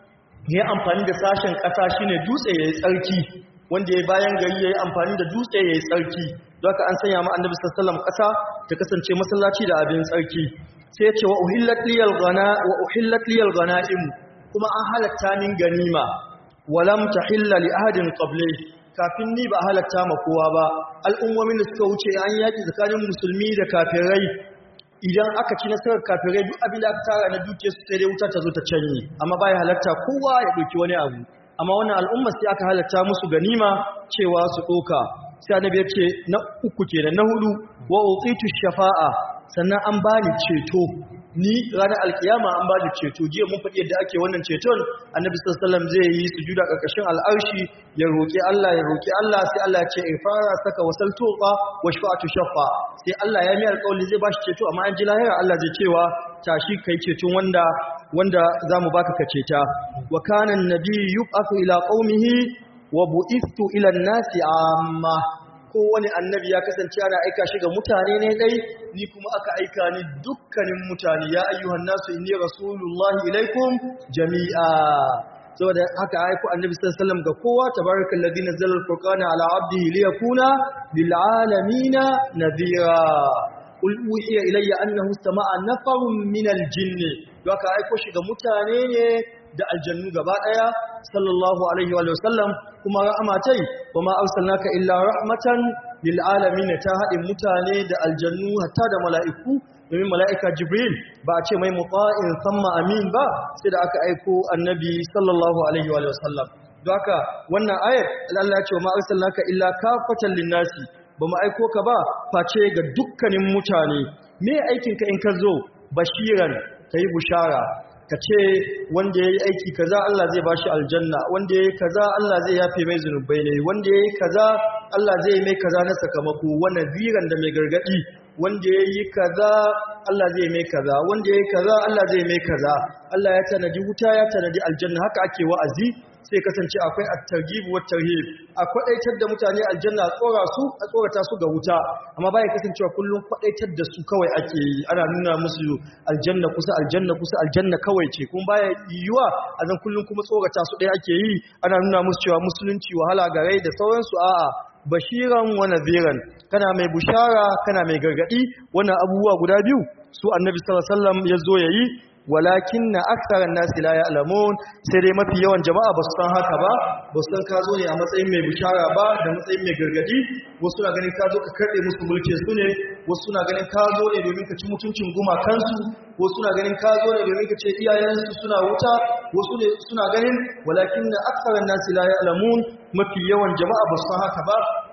ya amfani da sashen ƙasa shine dutse ya yi tsarki wanda ya bayan gari ya yi amfani da dutse ya yi tsarki don haka an sanya ma annabi sallallahu ƙasa ta kasance masallaci da abin tsarki sai ya ce wa uhillat liyal ghana wa uhillat liyal ghanaim kuma an halatta min ganima walam tahilla li ahadin qabli kafin ni ba halatta ma kowa ba al'ummomin da suka wuce an yaki tsakanin musulmi da kafirai idan aka ci nasarar kafirai duk abin da aka tara na dukiya su sai dai wuta ta zo ta canye amma bai halatta kowa ya ɗauki wani abu amma wannan al'umma sai aka halatta musu ganima cewa su ɗoka sai annabi ya ce na uku kenan na hudu wa utitu shafa'a sannan an bani ceto ni ranar alkiyama an bani ceto jiya mun faɗi yadda ake wannan ceton annabi sallallahu alaihi wasallam zai yi sujuda karkashin al'arshi ya roki Allah ya roki Allah sai Allah ya ce ifara saka wasal tuqa wa shafa'atu shafa sai Allah ya mi alƙawari zai bashi ceto amma an ji lahira Allah zai cewa tashi kai ceton wanda wanda zamu baka ka ceta wa kana an-nabi yub'athu ila qaumihi wa bu'ithtu ila an-nasi amma kowane annabi ya kasance ana aika shi ga mutane ne dai ni kuma aka aika ni dukkanin mutane ya ayyuhan nasu inni rasulullahi ilaikum jami'a saboda haka aiko annabi sallallahu alaihi wasallam ga kowa tabarakallazi nazzala al-furqana ala 'abdihi liyakuna lil 'alamina nadhira qul uhiya ilayya annahu istama'a nafarun minal jinni haka aiko shi ga mutane ne da aljannu gaba daya sallallahu alaihi wa sallam kuma rahmatai kuma arsalnaka illa rahmatan lil alamin ta hadin mutane da aljannu hatta da mala'iku domin mala'ika jibril ba a ce mai muta'in thumma amin ba sai da aka aiko annabi sallallahu alaihi wa sallam don haka wannan ayat Allah ya ce ma arsalnaka illa kafatan lin nasi ba mu aiko ka ba face ga dukkanin mutane me aikin ka in ka zo bashiran kai bushara ka ce wanda ya yi aiki kaza Allah zai bashi aljanna wanda ya yi kaza Allah zai yafe mai zunubai ne wanda ya yi kaza Allah zai mai kaza na sakamako wanda ziran da mai gargadi wanda ya yi kaza Allah zai mai kaza wanda ya yi kaza Allah zai mai kaza Allah ya tanadi wuta ya tanadi aljanna haka ake wa'azi sai kasance akwai at-targhib wa tarhib akwai aitar da mutane aljanna a tsora su a tsorata su ga wuta amma bai kasancewa kullum kwadaitar da su kawai ake yi ana nuna musu aljanna kusa aljanna kusa aljanna kawai ce kuma baya yiwa a zan kullum kuma tsorata su dai ake yi ana nuna musu cewa musulunci wahala gare da sauransu a'a bashiran wa nadhiran kana mai bushara kana mai gargadi wannan abubuwa guda biyu su annabi sallallahu alaihi wasallam yazo yayi walakin na aksaran nasi la ya'lamun sai dai mafi yawan jama'a ba su san haka ba ba su san ka zo ne a matsayin mai bishara ba da matsayin mai gargadi wasu na ganin ka zo ka karɓe musu mulkin su ne wasu na ganin ka zo ne domin ka ci mutuncin gumakansu wasu na ganin ka zo ne domin ka ce iyayensu suna wuta wasu ne suna ganin walakin na aksaran nasi la ya'lamun mafi yawan jama'a ba su san haka ba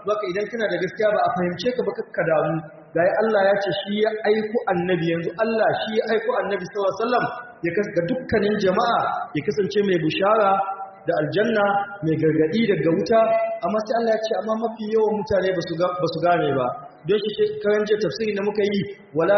baka idan kana da gaskiya ba a fahimce ka ba kakka damu gai Allah ya ce shi ya aiko annabi yanzu Allah shi ya aiko annabi sallallahu alaihi wasallam ya kasga dukkanin jama'a ya kasance mai bushara da aljanna mai gargadi daga wuta amma sai Allah ya ce amma mafi yawan mutane basu ga basu gane ba don shi karanje tafsiri da muka yi wala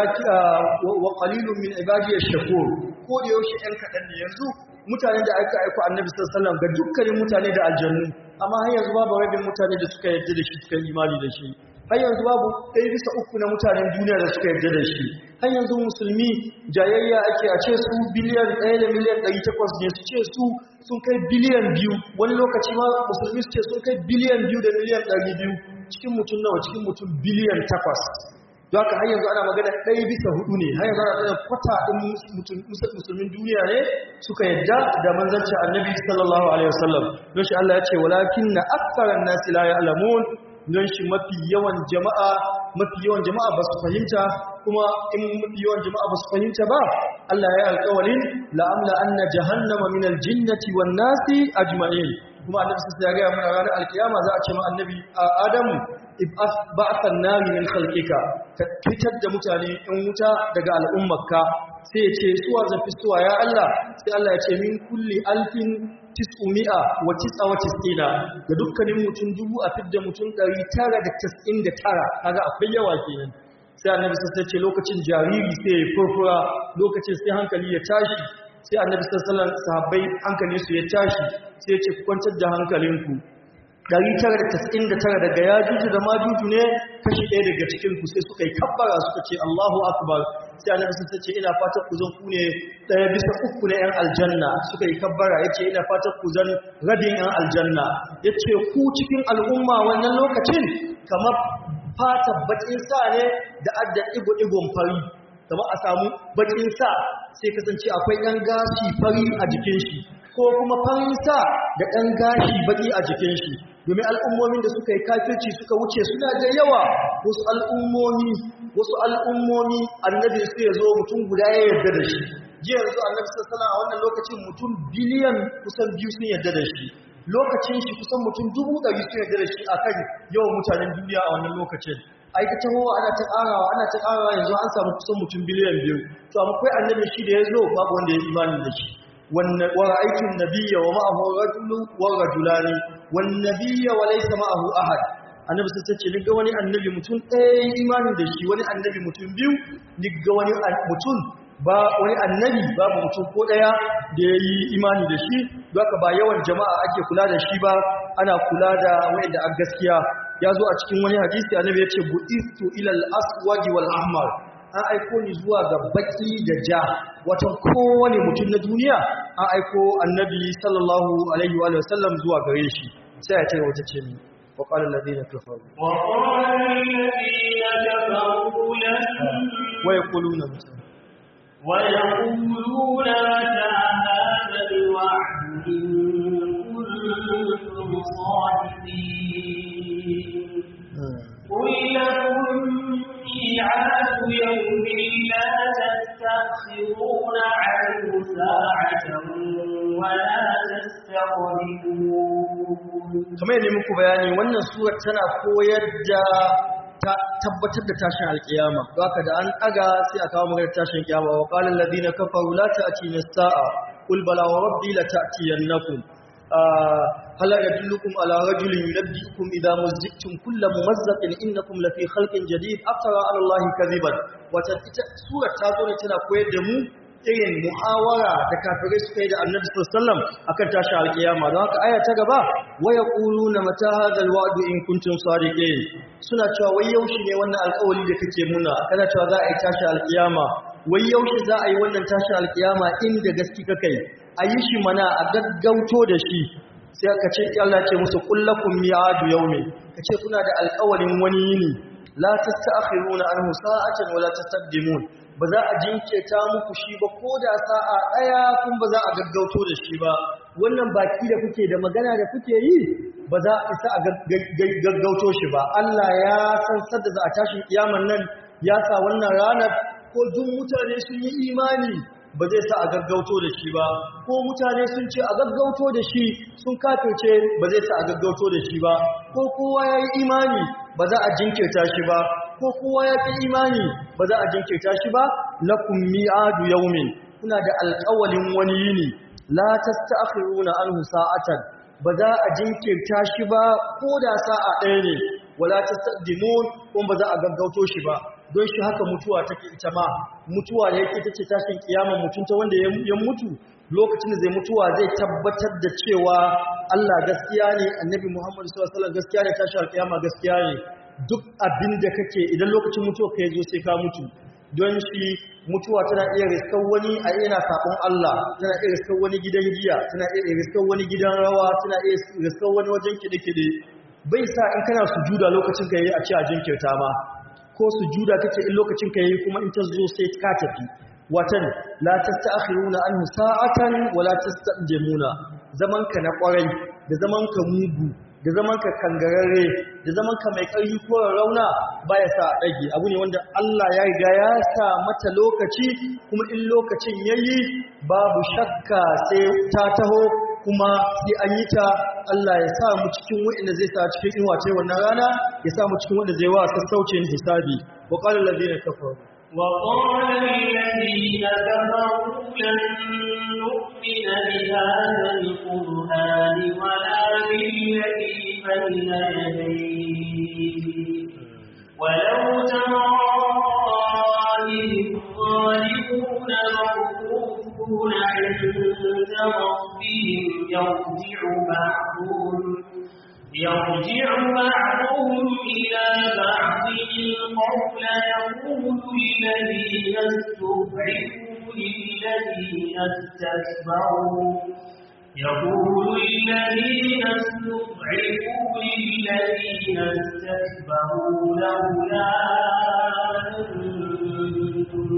wa qalilun min ibadiyash shakur ko da yaushe ɗan kadan ne yanzu mutanen da aka aiko annabi sallallahu alaihi wasallam ga dukkanin mutane da aljannu amma har yanzu babu rabin mutane da suka yarda da shi suka yi imani da shi har yanzu babu ɗaya bisa uku na mutanen duniya da suka yarda da shi har yanzu musulmi jayayya ake a ce su biliyan ɗaya da miliyan ɗari takwas ne su ce su sun kai biliyan biyu wani lokaci ma musulmi su ce sun kai biliyan biyu da miliyan ɗari biyu cikin mutum nawa cikin mutum biliyan takwas don haka har yanzu ana magana ɗaya bisa hudu ne har yanzu ana magana kwata ɗin musulmin duniya ne suka yadda da manzancin annabi sallallahu alaihi wasallam don shi Allah ya ce walakin na aksaran nasi la ya'lamun don shi mafi yawan jama'a mafi yawan jama'a ba su fahimta kuma in mafi yawan jama'a ba su fahimta ba Allah ya yi alƙawarin la'amla anna jahannama min aljinnati wan nasi ajma'in kuma annabi sai ya ga mana ranar alkiyama za a ce ma annabi Adamu ib'ath ba'than nari min khalqika ka fitar da mutane in wuta daga al'ummarka sai ya ce suwa zafi suwa ya Allah sai Allah ya ce min kulli alfin tis'umi'a wa tis'a wa tis'ina ga dukkanin mutum dubu a fidda mutum ɗari tara da tis'in da tara kaga akwai yawa kenan sai annabi sai ce lokacin jariri sai ya furfura lokacin sai hankali ya tashi sai annabi sallallahu alaihi wasallam sahabbai hankali su ya tashi sai ya ce ku kwantar da hankalinku ɗari tara da tis'in da tara daga yajuju da majuju ne kashi ɗaya daga cikin ku sai suka yi kabbara suka ce Allahu akbar sai annabi sai ce ina fatan ku zan ku ne ɗaya bisa uku na yan aljanna suka yi kabbara yace ina fatan ku zan rabin yan aljanna yace ku cikin al'umma wannan lokacin kamar fata bakin sa ne da adda igo igon fari kamar a samu bakin sa sai kasance akwai ɗan gashi fari a jikin shi ko kuma farin sa da ɗan gashi baki a jikin shi domin al'ummomin da suka yi kafirci suka wuce suna da yawa wasu al'ummomi wasu al'ummomi annabi su ya zo mutum guda ya yarda da shi jiya yanzu annabi sallallahu alaihi a wannan lokacin mutum biliyan kusan biyu sun yarda da shi lokacin shi kusan mutum dubu ɗari sun yarda da shi akan yawan mutanen duniya a wannan lokacin ai ta tahowa ana ta ƙarawa ana ta ƙarawa yanzu an samu kusan mutum biliyan biyu to amma akwai annabi shi da ya zo babu wanda ya imani da shi ورأيت النبي ومعه رجل ورجلان والنبي وليس معه أحد annabi sai ce niga wani annabi mutum ɗaya imani da shi wani annabi mutum biyu niga wani mutum ba wani annabi babu mutum ko ɗaya da ya yi imani da shi haka ba yawan jama'a ake kula da shi ba ana kula da wanda a gaskiya ya zo a cikin wani hadisi annabi ya ce bu'istu ilal aswadi wal ahmar an aiko ni zuwa ga baki da ja watan kowane mutum na duniya an aiko annabi sallallahu alaihi wa sallam zuwa gare shi sai ya ce wata ce ni wa qala alladhina kafaru wa qala alladhina kafaru lan wa yaquluna wa yaquluna mata hadha alwa'd in kuntum sadiqin qul lakum ميعاد يوم لا تستأخرون عنه ساعة ولا تستقدمون kamar yadda muku bayani wannan surar tana koyar da tabbatar da tashin alkiyama haka da an daga sai aka kawo magana tashin kiyama wa qala alladhina kafaru la ta'tina as-sa'a qul bala wa rabbi la ta'tiyannakum هل يدلكم على رجل ينبئكم إذا مزقتم كل ممزق إنكم لفي خلق جديد أفترى على الله كذبا وسورة تازوني تنا كويد دمو irin muhawara da kafirai suka yi da Annabi sallallahu alaihi wasallam akan tashi alkiyama don haka aya ta gaba waya quluna mata hadal wa'du in kuntum sadiqin suna cewa wai yaushe ne wannan alƙawari da kake muna kana cewa za a yi tashi alkiyama wai yaushe za a yi wannan tashi alkiyama inda gaske kake a yi shi mana a gaggauto da shi sai aka ce Allah ce musu kullakum mi'adu yawmin kace kuna da alƙawarin wani yini la tasta'khiruna anhu sa'atan wala tastaqdimun ba za a jinketa muku shi ba ko da sa'a daya kun ba za a gaggauto da shi ba wannan baki da kuke da magana da kuke yi ba za a isa a gaggauto shi ba Allah ya san sadda za a tashi kiyaman nan ya sa wannan ranar ko duk mutane sun yi imani ba zai sa a gaggauto da shi ba ko mutane sun ce a gaggauto da shi sun kafirce ba zai sa a gaggauto da shi ba ko kowa ya yi imani ba za a jinkirta shi ba ko kowa ya fi imani ba za a jinkirta shi ba lakum mi'adu yawmin kuna da alƙawalin wani yini la tasta'khiruna anhu sa'atan ba za a jinkirta shi ba ko da sa'a ɗaya ne wala tastaqdimun kuma ba za a gaggauto shi ba don shi haka mutuwa take ita ma mutuwa da yake tace tashin kiyama mutunta wanda ya mutu lokacin da zai mutuwa zai tabbatar da cewa Allah gaskiya ne annabi Muhammad sallallahu alaihi wasallam gaskiya ne tashin kiyama gaskiya ne duk abin da kake idan lokacin mutuwa kai zo sai ka mutu don shi mutuwa tana iya riskar wani a yana sabon Allah tana iya riskar wani gidan giya tana iya riskar wani gidan rawa tana iya riskar wani wajen kide-kide bai sa in kana sujuda lokacin ka yi a ci a jinkirta ma ko sujuda kake in lokacin ka yi kuma in ta zo sai ka tafi watan la tasta'khiruna anhu sa'atan wala tastaqdimuna zaman ka na kwarai da zaman ka mugu da zaman ka kangararre da zaman ka mai ƙarfi ko rauna baya sa dage abu ne wanda Allah ya riga ya sa mata lokaci kuma in lokacin yayi babu shakka sai ta taho kuma sai an yi ta Allah ya sa mu cikin wanda zai sa cikin inwace wannan rana ya sa mu cikin wanda zai wa sassaucin hisabi wa qala allazina kafaru wa qala allazina kafaru lan nu'mina bi hadha al-qur'ani wa la billadhi bayna yadayhi walau tara الظالمون موقوفون عند ربهم يرجع بعضهم يرجع بعضهم إلى بعض القول يقول الذين استضعفوا للذين استكبروا يقول الذين استضعفوا للذين استكبروا لولا أنتم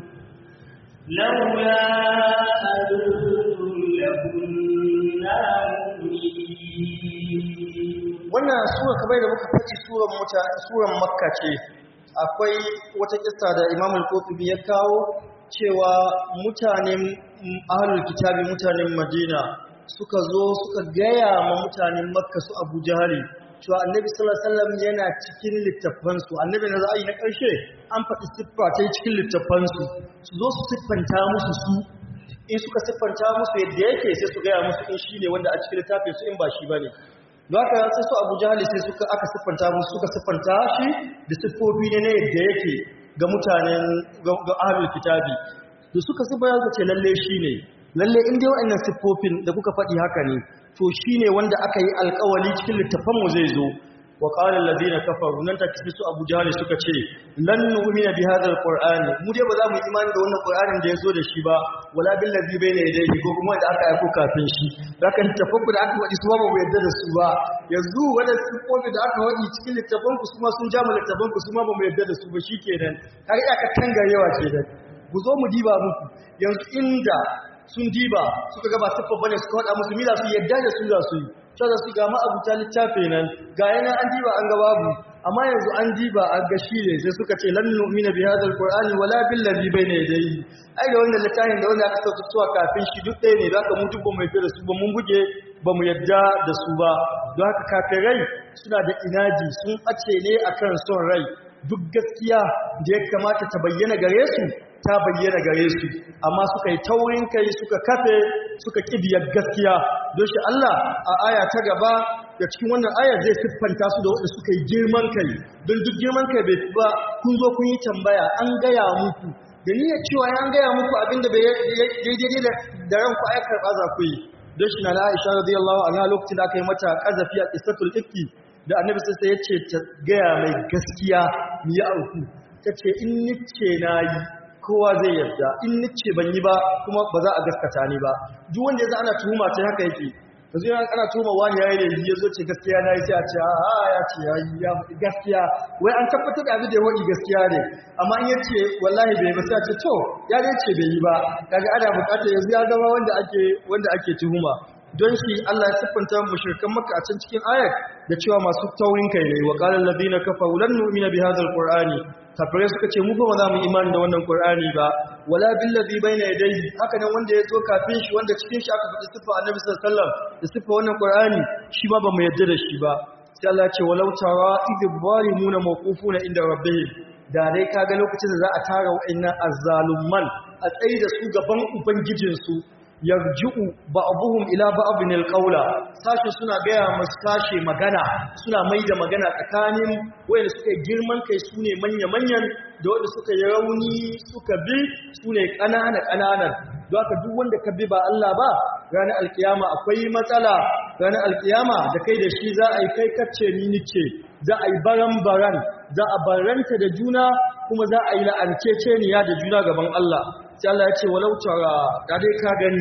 لولا أنتم لكنا مؤمنين. wannan sura kamar da muka faɗi suran mota suran makka ce akwai wata kissa da Imam al-Qurtubi ya kawo cewa mutanen ahlul kitabi mutanen Madina suka zo suka gaya ma mutanen Makka su Abu Jahali cewa Annabi sallallahu alaihi wasallam yana cikin littafan su Annabi na zai na ƙarshe an faɗi siffa ta cikin littafan su su zo su siffanta musu su in suka siffanta musu yadda yake sai su gaya musu in shine wanda a cikin littafin su in ba shi bane don haka sai su Abu Jahali sai suka aka siffanta musu suka siffanta shi da siffofi ne na yadda yake ga mutanen ga ahlul kitabi da suka siffanta suka ce lalle shine lalle in dai wa'annan siffofin da kuka faɗi haka ne to shine wanda aka yi alƙawari cikin littafan mu zai zo wa qala allazina kafaru nan ta kisu Abu Jahl suka ce lan nu'mina bi hadha alqur'ani mu dai ba za mu imani da wannan qur'anin da yazo da shi ba wala bil ladhi bayna yadayhi ko kuma da aka aiko kafin shi haka tafakkur da aka wadi su ba mu yadda da su ba yanzu wannan siffofi da aka wadi cikin littafan ku su ma sun jama littafan ku su ma ba mu yadda da su ba shikenan har aka tangarewa kenan ku zo mu diba muku yanzu inda sun diba suka ga ba siffar bane suka wada musu mila su yadda da su za su yi cewa su ga ma'abuta littafi nan ga yana an diba an ga babu amma yanzu an diba an ga shi ne sai suka ce lan nu'mina bi hadha alqur'ani wala bil ladhi bayna yadayhi ai da wannan littafin da wanda aka sauka zuwa kafin shi duk ɗaya ne zaka mutu ba mai fira su ba mun buge ba mu yadda da su ba don haka kafirai suna da inaji sun ɓace ne akan son rai duk gaskiya da ya kamata ta bayyana gare su ta bayyana gare su amma suka yi taurin kai suka kafe suka kibiyar gaskiya don shi Allah a aya ta gaba da cikin wannan ayar zai siffanta su da wanda suka yi girman kai don duk girman kai bai ba kun zo kun yi tambaya an gaya muku da niyyar cewa an gaya muku abinda bai daidai da ranku ai karɓa za ku yi don shi na Aisha radiyallahu anha lokacin da aka yi mata kazafi a qissatul ifki da annabi sai ya ce ta gaya mai gaskiya ni ya auku tace in nice nayi kowa zai yarda in nice ban yi ba kuma ba za a gaskata ni ba duk wanda yaza ana tuhuma ta haka yake yanzu ana tuhuma wani yayi ne yazo ce gaskiya nayi sai a ce a ya ce yayi ya gaskiya wai an tabbatar da abin da ya wadi gaskiya ne amma in yace wallahi bai ba sai a ce to ya dai ce bai yi ba kaga ana bukatar yanzu ya zama wanda ake wanda ake tuhuma don shi Allah ya siffanta mushrikan Makka a can cikin ayat da cewa masu taurin kai ne wa qala alladhina kafaru lan nu'mina bi hadha alqur'ani kafirai suka ce mu ba za mu imani da wannan qur'ani ba wala billazi baina yadayhi haka nan wanda ya zo kafin shi wanda cikin shi aka faɗi sifa annabi sallallahu alaihi wasallam da sifa wannan qur'ani shi ma ba mu yadda da shi ba sai Allah ya ce walau tara idh zalimuna mawqufuna inda rabbihim da dai kaga lokacin da za a tara wa'annan azzalumman a tsaye da su gaban ubangijinsu yarji'u ba'dhum ila ba'dhin alqawla sashi suna gaya masu tashi magana suna maida magana tsakanin wayanda suka girman kai sune manya manyan da wanda suka yi rauni suka bi sune kanana kananan don haka duk wanda ka bi ba Allah ba ranar alkiyama akwai matsala ranar alkiyama da kai da shi za a yi kai kacce ni nice za a yi baran baran za a baranta da juna kuma za a yi la'anceceniya da juna gaban Allah sai Allah ya ce walau tara da dai ka gani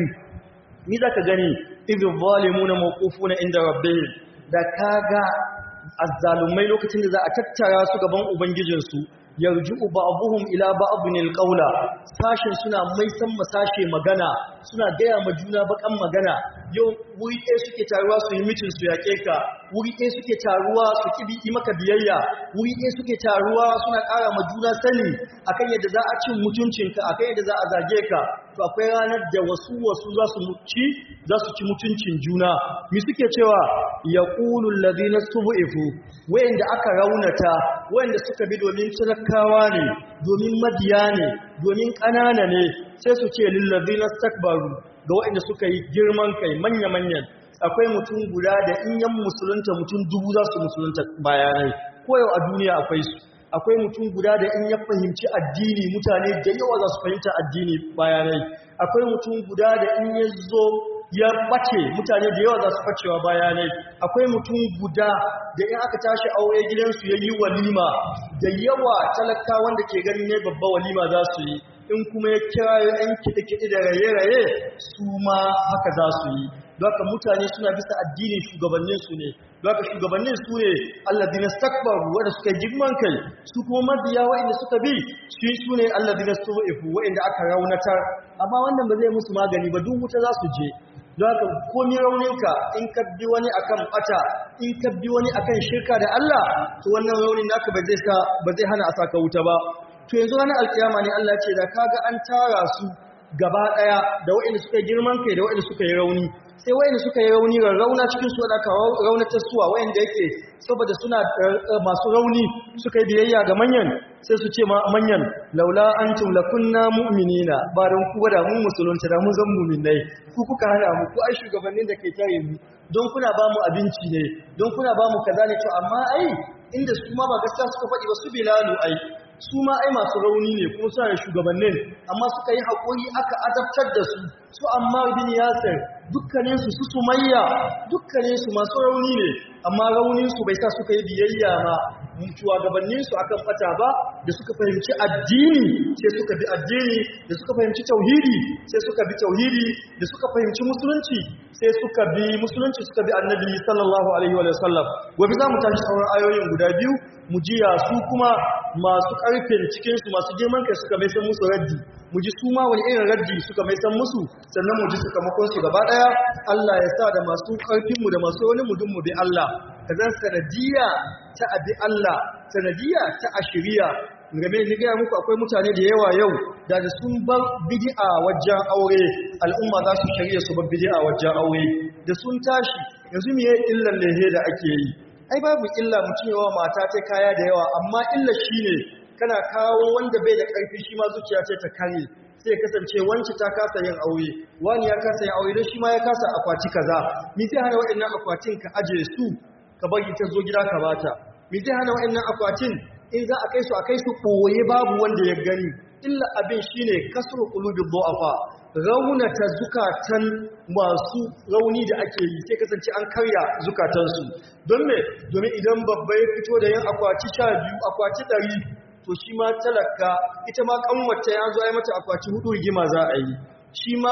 ni zaka gani idh zalimuna mawqufuna inda rabbihim da kaga azzalumai lokacin da za a tattara su gaban ubangijinsu yarji'u ba'dhum ila ba'dhin alqawla sashin suna mai san masashe magana suna gaya ma juna bakan magana yau wuri ɗaya suke taruwa su yi mitin su yaƙe ka wuri ɗaya suke taruwa su kibi yi maka biyayya wuri ɗaya suke taruwa suna ƙara ma juna sani akan yadda za a cin mutuncinka akan yadda za a zage ka to akwai ranar da wasu wasu za su ci za su ci mutuncin juna mi suke cewa yaqulu alladhina stubifu wayanda aka raunata wayanda suka bi domin talakawa ne domin madiya ne domin ƙanana ne sai su ce lil ladina stakbaru ga wayanda suka yi girman kai manya manyan akwai mutum guda da in yan musulunta mutum dubu za su musulunta bayanai ko yau a duniya akwai su akwai mutum guda da in ya fahimci addini mutane da yawa za su fahimta addini bayanai akwai mutum guda da in ya zo ya bace mutane da yawa za su facewa bayanai akwai mutum guda da in aka tashi aure gidansu ya yi walima da yawa talaka wanda ke gani ne babba walima za su yi in kuma ya kira yan kiɗe-kiɗe da raye-raye su ma haka za su yi don haka mutane suna bisa addinin shugabanninsu ne don haka shugabannin su ne alladina stakbaru wanda suka girman kai su kuma mabiya waɗanda suka bi shi su ne alladina su'ifu waɗanda aka raunatar amma wannan ba zai musu magani ba duk wuta za su je don haka komi rauninka in ka bi wani akan bata in ka bi wani akan shirka da Allah to wannan raunin naka ba zai sa ba zai hana a saka wuta ba to yanzu ranar alkiyama ne Allah ce da kaga an tara su gaba daya da waɗanda suka girman kai da waɗanda suka yi rauni sai waɗanda suka yi rauni rauna cikin su da kawo raunatar suwa waɗanda yake saboda suna masu rauni suka yi biyayya ga manyan sai su ce ma manyan laula antum lakunna mu'minina ba don ku da mu musulunci da mu zan mu'minai ku kuka hana mu ku ai shugabannin da ke tare mu don kuna ba mu abinci ne don kuna ba mu kaza ne to amma ai inda su ma ba gaskiya suka faɗi ba su bilalu ai su ma ai masu rauni ne kuma suna da shugabannin amma suka yi haƙuri aka adabtar da su su amma bin yasir dukkaninsu su sumayya dukkaninsu masu rauni ne amma rauninsu bai sa suka yi biyayya ma shugabanninsu akan fata ba da suka fahimci addini sai suka bi addini da suka fahimci tauhidi sai suka bi tauhidi da suka fahimci musulunci sai suka bi musulunci suka bi annabi sallallahu alaihi wa sallam gobe za mu tashi sauran ayoyin guda biyu mu jiya su kuma masu ƙarfin cikinsu masu girman kai suka mai san musu raddi mu ji su ma wani irin raddi suka mai san musu sannan mu ji sakamakon su gaba daya Allah ya sa da masu ƙarfin mu da masu wani mudun mu bi Allah kazan sanadiya ta abi Allah sanadiya ta ashiriya game ni ga muku akwai mutane da yawa yau da sun bar bid'a wajen aure al'umma za su shari'a su bar bid'a wajen aure da sun tashi yanzu me illan lehe da ake yi ai babu illa mutum yawa mata ta kaya da yawa amma illa shine kana kawo wanda bai da ƙarfi shi ma zuciya ce ta kare sai ya kasance wanci ta kasa yin aure wani ya kasa yin aure don shi ma ya kasa akwati kaza me zai hana waɗannan akwatin ka aje su ka bari ta zo gida ka bata me zai hana waɗannan akwatin in za a kai su a kai su koye babu wanda ya gani illa abin shine kasru qulubi du'afa raunata zukatan masu rauni da ake yi sai kasance an karya zukatansu don me domin idan babba ya fito da yin akwati sha biyu akwati ɗari to shi ma talaka ita ma kanwata ya zo ya mata akwati hudu rigima za a yi shi ma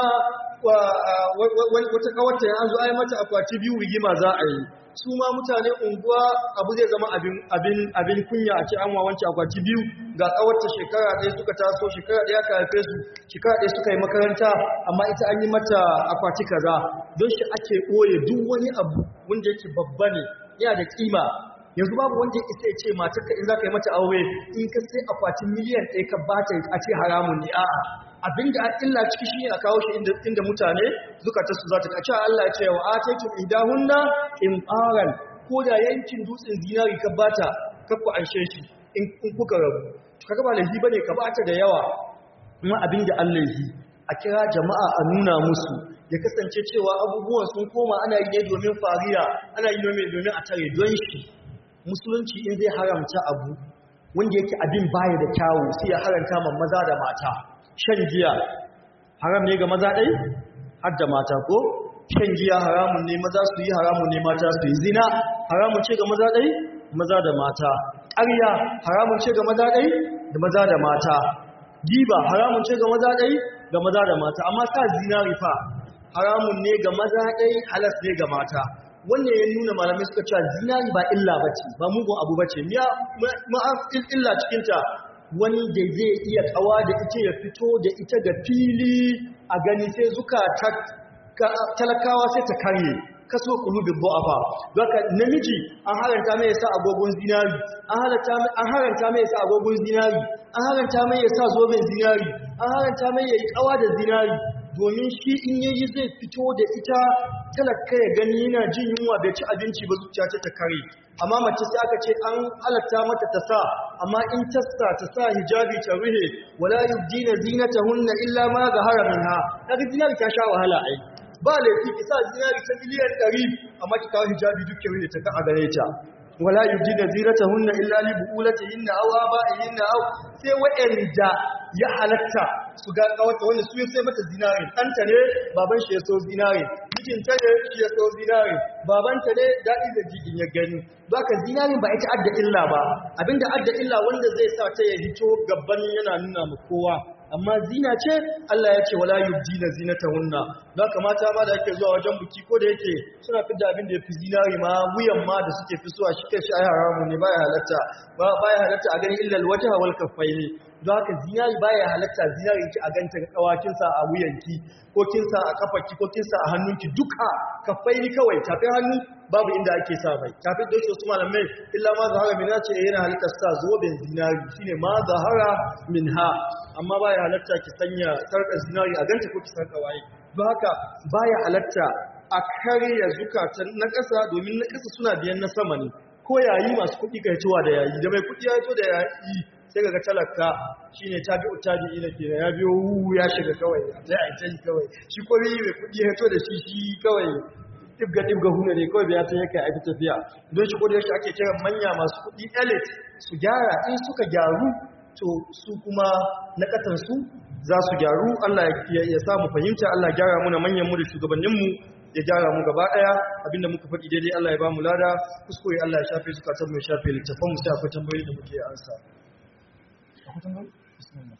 wata kawata ya zo ya mata akwati biyu rigima za a yi su ma mutane unguwa abu zai zama abin kunya a ce an wawance akwati biyu ga tsawarta shekara ɗaya suka taso shekara ɗaya ka haife su shekara ɗaya suka yi makaranta amma ita an yi mata akwati kaza don shi ake ɓoye duk wani abu wanda yake babba ne yana da kima yanzu babu wanda ya isa ya ce matarka in za ka yi mata aure in ka sai akwatin miliyan ɗaya ka bata a ce haramun ne a'a abinda illa ciki shi a kawo shi inda inda mutane zukatarsu za ta kace Allah ya ce wa ataytum idahunna qintaran ko da yankin dutsen zinari ka bata kakku anshe shi in kuka rabu kaga ba laifi bane ka bata da yawa kuma abinda Allah yi a kira jama'a a nuna musu ya kasance cewa abubuwan sun koma ana yi ne domin fariya ana yi ne domin a tare don shi musulunci in zai haramta abu wanda yake abin baya da kyawu sai ya haranta ma maza da mata shan giya haram ne ga maza dai har da mata ko shan giya haramun ne maza su yi haramun ne mata su yi zina haramun ce ga maza dai maza da mata ƙarya haramun ce ga maza dai da maza da mata giba haramun ce ga maza dai ga maza da mata amma sa zinari fa haramun ne ga maza dai halas ne ga mata wannan ya nuna malamai suka cewa zinari ba illa bace ba mugun abu bace miya ma'afil illa cikin ta wani da zai iya kawa da ita ya fito da ita ga fili a gani sai zuka talakawa sai ta kare kaso qulubul du'afa haka namiji an haranta mai yasa agogon zinari an haranta an haranta mai yasa agogon zinari an haranta mai yasa zoben zinari an haranta mai yayi kawa da zinari domin shi in yayi zai fito da ita talaka ya gani yana jin yunwa bai ci abinci ba zuciya ta kare amma mace sai aka ce an halatta mata ta sa amma in ta sa ta sa hijabi ta ruhe wala yubdina zinatahunna illa ma zahara minha kaga zinari ta sha wahala ai ba laifi ki sa zinari ta miliyan ɗari amma ki kawo hijabi duk ke ruhe ta ka a gare ta wala yubdina zinatahunna illa li bu'ulatihinna aw aba'ihinna aw sai wa'anda ya halatta su ga kawata wanda su sai mata zinari ɗanta ne baban shi ya so zinari mijinta ne shi ya so zinari babanta ne daɗi da jikin ya gani ba ka zinari ba ita adda illa ba abinda adda illa wanda zai sa ta ya hito gaban yana nuna mu kowa amma zina ce Allah ya ce wala yubdina zinatahunna don kamata ma da yake zuwa wajen buki ko da yake suna fidda abin da yafi zinari ma wuyan ma da suke fi suwa shi kai shi ai haramu ne baya halatta ba baya halatta a ganin illa alwajha wal kaffaini don haka zinari baya halatta zinarin ki a ganta ga kawakin sa a wuyanki ko kin sa a kafarki ko kin sa a hannunki duka kaffaini kawai tafin hannu babu inda ake sa bai kafin da su malamai illa ma zahara minha ce yana halatta sa zoben zinari shine ma zahara minha amma baya halatta ki sanya sarkar zinari a ganta ko ki sarka waye don haka baya halatta a karya zukatan na ƙasa domin na ƙasa suna biyan na sama ne ko yayi masu kuɗi kai tuwa da yayi da mai kuɗi ya to da yayi sai ga talaka shine tabi'u tabi'ina kenan ya biyo ya shiga kawai sai a yi kawai shi ko mai kuɗi ya to da shi shi kawai tibga tibga hune ne kawai biya ta yake aiki tafiya don shi ko da shi ake kira manya masu kuɗi elite su gyara in suka gyaru to su kuma na katansu za su gyaru Allah ya samu fahimta Allah gyara mu na manyan mu da shugabanninmu ya gyara mu gaba daya abinda muka faɗi daidai Allah ya ba mu lada kuskure Allah ya shafe zukatan mu ya shafe littafan mu sai akwai tambayoyi da muke ansa akwai tambayoyi bismillah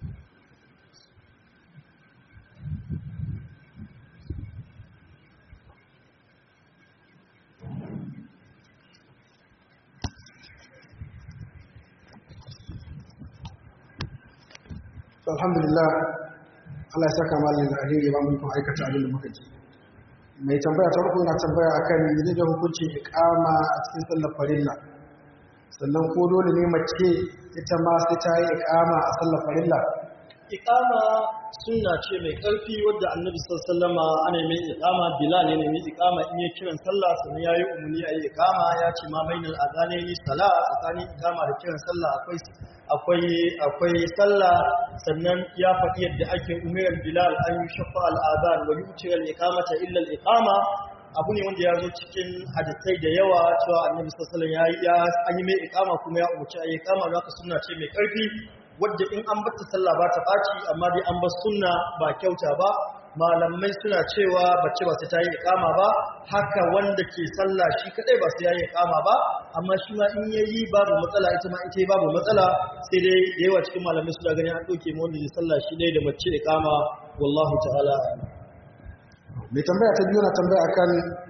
alhamdulillah Allah ya saka malin da alheri ba mun aikata abin da muka ji mai tambaya ta farko na tambaya akan yadda da hukuncin iqama a cikin sallar farilla sannan ko dole ne mace ita ma sai ta yi iqama a sallar farilla iqama sunna ce mai karfi wadda annabi sallallahu alaihi wasallama ana mai iqama bilal ne mai iqama in ya kiran sallah sannan yayi umuni ayi iqama ya ce ma bainal adanaini salat tsakanin iqama da kiran sallah akwai akwai akwai sallah sannan ya faɗi yadda ake umirar bilal an yi shafa al'adhan wa yutir al-iqamata illa al-iqama abu ne wanda ya zo cikin hadisai da yawa cewa annabi sallallahu alaihi wasallam ya an yi mai iqama kuma ya umarci ayi iqama haka sunna ce mai karfi wadda in an bar ta sallah ba ta baci amma dai an bar sunna ba kyauta ba malamai suna cewa bace ba sai ta yi iqama ba haka wanda ke sallah shi kadai ba sai ya yi iqama ba amma shi ma in yayi babu matsala ita ma ita babu matsala sai dai da yawa cikin malamai suna ganin an doke mu wanda ke sallah shi dai da mace iqama wallahu ta'ala mai tambaya ta biyu na tambaya akan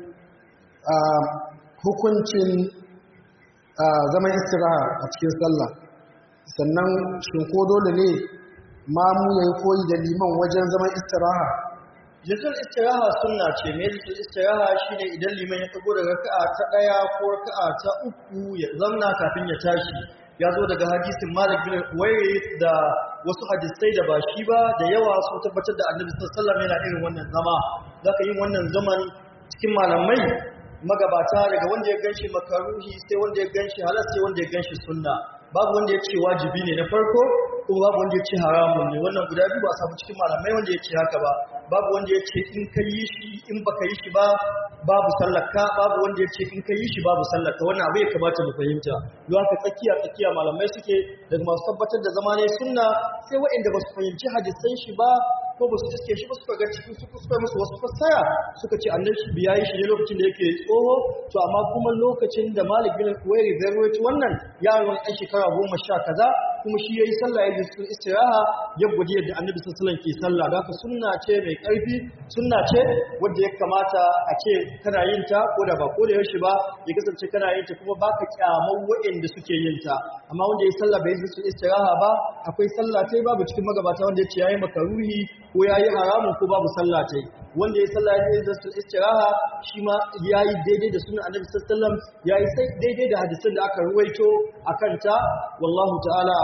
hukuncin zaman istiraha a cikin sallah sannan shin ko dole ne ma mu yayi koyi da liman wajen zaman istiraha Jinsul istiraha sunna ce, mai jinsul istiraha shine idan liman ya tago daga raka'a ta ɗaya ko raka'a ta uku ya zamna kafin ya tashi. Ya zo daga hadisin Malik bin Huwayrith da wasu hadisai da ba shi ba da yawa sun tabbatar da Annabi sallallahu alaihi wasallam yana irin wannan zama zaka yin wannan zaman cikin malamai magabata daga wanda ya ganshi makaruhi sai wanda ya ganshi halal sai wanda ya ganshi sunna babu wanda ya ce wajibi ne na farko kuma babu wanda ya ce haramun ne wannan guda biyu ba a samu cikin malamai wanda ya ce haka ba babu wanda ya ce in ka yi shi in baka yi shi ba babu sallaka babu wanda ya ce in ka yi shi babu sallaka wannan abu ya kamata mu fahimta don haka tsakiya tsakiya malamai suke daga masu tabbatar da zama ne sunna sai waɗanda ba su fahimci hadisan shi ba ko ba su iske shi ba suka ga cikin su kuskure musu wasu fassara suka ce annabi shi biya shi ne lokacin da yake tsoho to amma kuma lokacin da Malik bin Huwairi zai rawaito wannan yaron ɗan shekara goma sha kaza kuma shi yayi sallah yayin sun istiraha ya gode yadda annabi sallallahu alaihi wasallam ke sallah da haka sunna ce mai karfi sunna ce wanda ya kamata a ce kana yin ta ko da ba ko da yaushe ba ya kasance kana yin ta kuma baka kyaman waɗanda suke yin ta amma wanda yayi sallah bai yi sun istiraha ba akwai sallah tai babu cikin magabata wanda ya ce yayi makaruhi ko yayi haramun ko babu sallah tai wanda ya sallah yayin da sun istiraha shi ma yayi daidai da sunan annabi sallallahu alaihi wasallam yayi sai daidai da hadisin da aka ruwaito akan ta wallahu ta'ala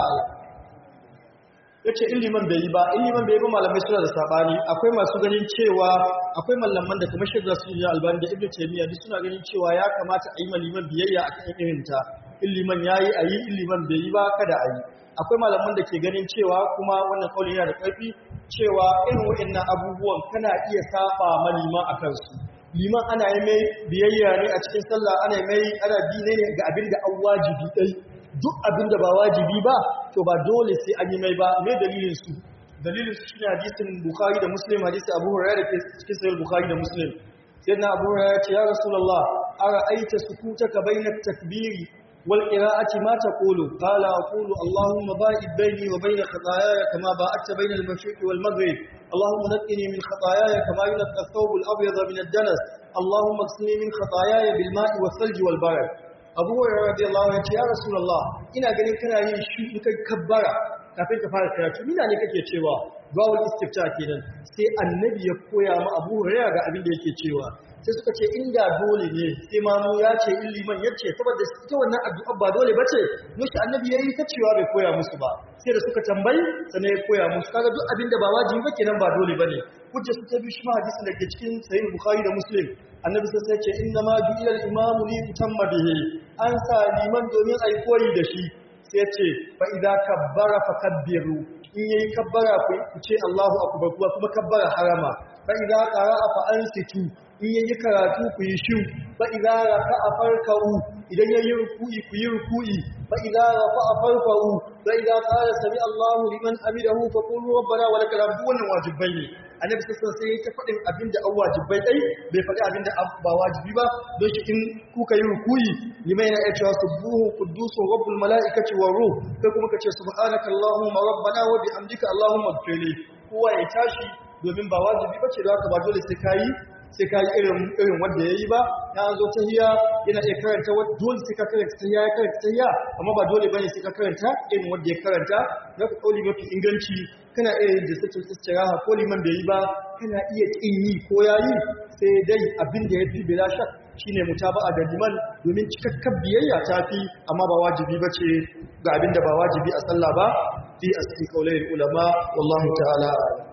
yace illiman bai yi ba illiman bai yi ba malamai suna da sabani akwai masu ganin cewa akwai mallaman da kuma Sheikh Rasul Albani da Ibn Taymiyyah duk suna ganin cewa ya kamata a yi maliman biyayya akan irin ta illiman yayi ayi illiman bai yi ba kada ayi akwai malaman da ke ganin cewa kuma wannan kauli yana da ƙarfi cewa irin waɗannan abubuwan kana iya saba malima akan su liman ana yi mai biyayya ne a cikin sallah ana yi mai ana bi ne ga abin da an wajibi dai duk abin da ba wajibi ba to ba dole sai an yi mai ba me dalilin su dalilin su shine hadisin Bukhari da Muslim hadisi Abu Hurairah da ke cikin sahih Bukhari da Muslim sayyidina Abu Hurairah ya ce ya Rasulullah ara'aita sukutaka bainat takbiri wal qira'ati ma taqulu qala aqulu Allahumma ba'id baini wa bain khataayaya kama ba'adta bain al-mashriq wal maghrib Allahumma naqqini min khataayaya kama yunqqa ath-thawb al-abyad min ad-danas Allahumma ighsilni min khataayaya bil ma'i was-salji wal barad Abu Hurairah radiyallahu anhu ya ce ya Rasulullah ina ganin kana yin shi in kai kabbara kafin ka fara karatu mina ne kake cewa bawul istifta kenan sai annabi ya koya ma Abu Hurairah ga abin da yake cewa sai suka ce inda dole ne sai mamu ya ce in liman yace saboda ita wannan addu'a ba dole bace mushi annabi yayi ta cewa bai koya musu ba sai da suka tambayi sannan ya koya musu kaga duk abin da ba wajibi ba kenan ba dole bane hujja su ta bi shi ma hadisin da ke cikin sahih Bukhari da Muslim annabi sai ya ce inna ma ju'ila al-imamu li yutamma bihi an sa liman domin ai koyi da shi sai ce fa idza kabbara fakabbiru in yayi kabbara ku ce Allahu akbar kuma kabbara harama fa idza qara'a fa ansitu in yayi karatu ku yi shiu fa idza rafa'a farka'u idan yayi ruku'i ku yi ruku'i fa idza rafa'a farka'u fa idza qala sami Allahu liman hamidahu fa qulu rabbana wa lakal hamdu wannan wajibai ne annabi sallallahu alaihi wasallam sai ya faɗin abinda an wajibai dai bai faɗi abinda ba wajibi ba don shi in kuka yi ruku'i liman yana cewa subbuhu quddusun rabbul malaikati war ruh sai kuma kace subhanaka allahumma rabbana wa bihamdika allahumma ighfirli kowa ya tashi domin ba wajibi bace da haka ba dole sai kai sai kai irin irin wanda yayi ba ya zo tahiyya yana iya karanta dole sai ka karanta tahiyya ya karanta tahiyya amma ba dole bane sai ka karanta irin wanda ya karanta da ka kauli mafi inganci kana iya yin jisatul istiraha ko liman bai yi ba kana iya kin yi ko yayi sai dai abin da yafi bila shak shine mutaba'a da liman domin cikakken biyayya tafi amma ba wajibi bace ga abin da ba wajibi a sallah ba fi asli qaulai ulama wallahu ta'ala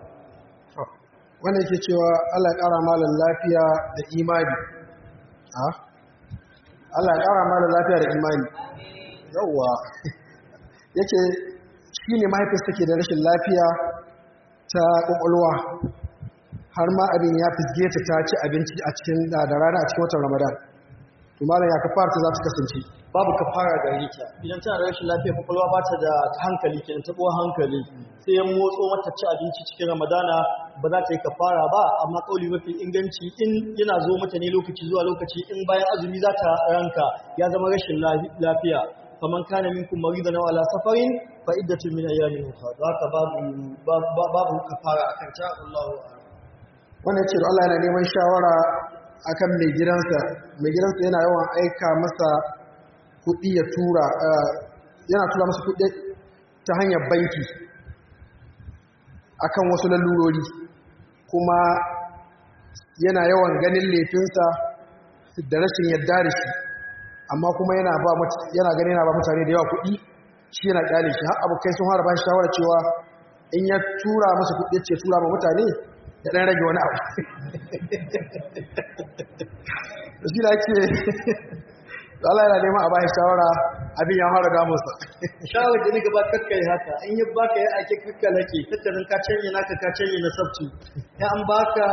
wanda yake cewa Allah ya ƙara malam lafiya da imani ha Allah ya ƙara malam lafiya da imani yawa yake shi ne mahaifinsa take da rashin lafiya ta ƙwaƙwalwa har ma abin ya fisge ta ta ci abinci a cikin da rana a cikin watan Ramadan to malam ya kafara ta za ta kasance babu kafara gare ta idan tana da rashin lafiya kwakwalwa ba ta da hankali kenan ta tsohon hankali sai ya motso mata ci abinci cikin Ramadana ba za ta yi kafara ba amma kauli mafi inganci in yana zo mata ne lokaci zuwa lokaci in bayan azumi za ta ranka ya zama rashin lafiya faman kana minkum maridan aw ala safarin fa iddatu min ayyamin ukhra haka babu babu kafara akan ta Allahu a'lam wannan ce Allah yana neman shawara akan mai gidansa mai gidansa yana yawan aika masa kuɗi ya tura yana tura masa kuɗi ta hanyar banki akan wasu lalurori kuma yana yawan ganin laifinsa da rashin yadda da shi amma kuma yana ba yana ganin yana ba mutane da yawa kuɗi shi yana kyale shi har abokai sun fara ba shi shawara cewa in ya tura masa kuɗi ya ce tura ma mutane ya ɗan rage wani abu da shi da ake Allah yana neman a bashi shawara abin ya fara damunsa shawar da ni gaba kakkai haka in yi baka ya ake kakkalake kakkarin ka canye naka ka canye na sabtu ya an baka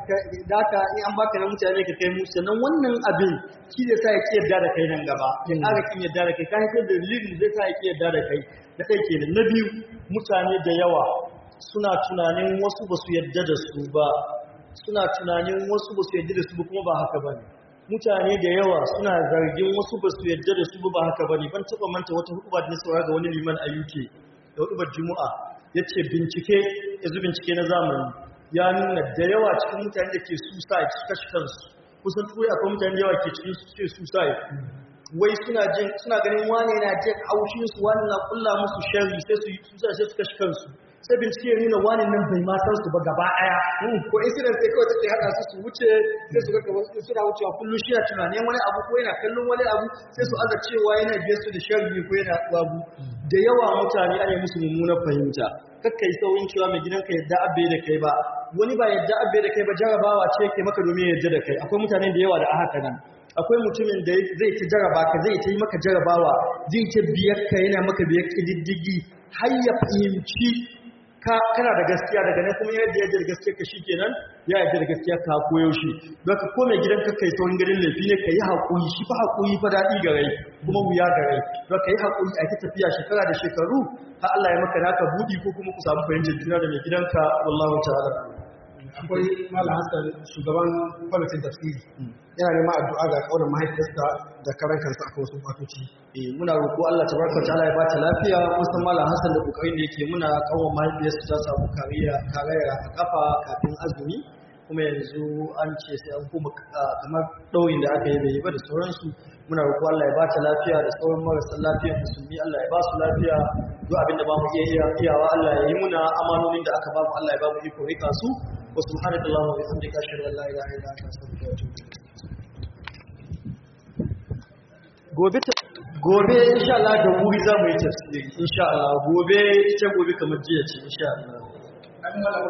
daka in an baka na mutane ka kai musu sannan wannan abin shi zai sa ya ki yarda da kai nan gaba ya ƙara kin yarda da kai ka haifar da dalilin zai sa ya ki yarda da kai na kai kenan na biyu mutane da yawa suna tunanin wasu ba su yarda da su ba suna tunanin wasu ba su yarda da su ba kuma ba haka ba ne mutane da yawa suna zargin wasu ba su yarda da su ba haka ba ne ban taɓa manta wata huɗuba da na saurara ga wani liman a U K da huɗubar Juma'a ya ce bincike yanzu bincike na zamani ya nuna da yawa cikin mutane da ke suicide su kashe kansu kusan turai akwai mutane da yawa ke cikin su ce suicide wai suna jin suna ganin wane yana jin haushin su wani na kulla musu sharri sai su suicide sai su kashe kansu sai bincike ya nuna wani nan bai ma san su ba gaba daya ko incident sai kawai take hada su su wuce sai su ga kamar suna wucewa kullum shi na tunanin wani abu ko yana kallon wani abu sai su aza cewa yana biyar su da sharri ko yana babu da yawa mutane ana musu mummunar fahimta kakkai saurin cewa mai gidanka yadda abbe da kai ba wani ba yadda abbe da kai ba jarabawa ce ke maka domin yadda da kai akwai mutane da yawa da haka nan akwai mutumin da zai ta jaraba ka zai ta yi maka jarabawa zai ta biyar ka yana maka biyar kididdigi har ya fahimci ka kana da gaskiya daga nan kuma yadda yadda da gaskiya ka shikenan ya yadda da gaskiya ka koyo shi don ka kome gidan ka kai saurin garin laifi ne ka yi haƙuri shi fa haƙuri fa daɗi ga rai kuma wuya ga rai don ka yi haƙuri a ta tafiya shekara da shekaru har Allah ya maka naka buɗi ko kuma ku samu fahimtar juna da mai gidanka wallahu ta'ala akwai Malam Hassan shugaban kwamitin tafsiri yana neman addu'a ga kaunar mahaifiyarsa da karan kansa akan wasu batoci eh muna roƙo Allah tabaraka ta'ala ya bata lafiya musamman Malam Hassan da kokarin da yake muna kawo mahaifiyarsa ta samu kariya karaya a kafa kafin azumi kuma yanzu an ce sai an kuma kamar ɗauyin da aka yi bai yi ba da sauransu muna roƙo Allah ya bata lafiya da sauran marasa lafiyar musulmi Allah ya ba su lafiya duk abin da ba mu iya iyawa Allah ya yi muna amanonin da aka ba mu Allah ya ba mu iko rika su wa subhanallahi wa bihamdika ashhadu an la ilaha illa anta astaghfiruka wa atubu gobe gobe insha Allah da wuri za mu yi tafsiri insha Allah gobe ita gobe kamar jiya ce insha Allah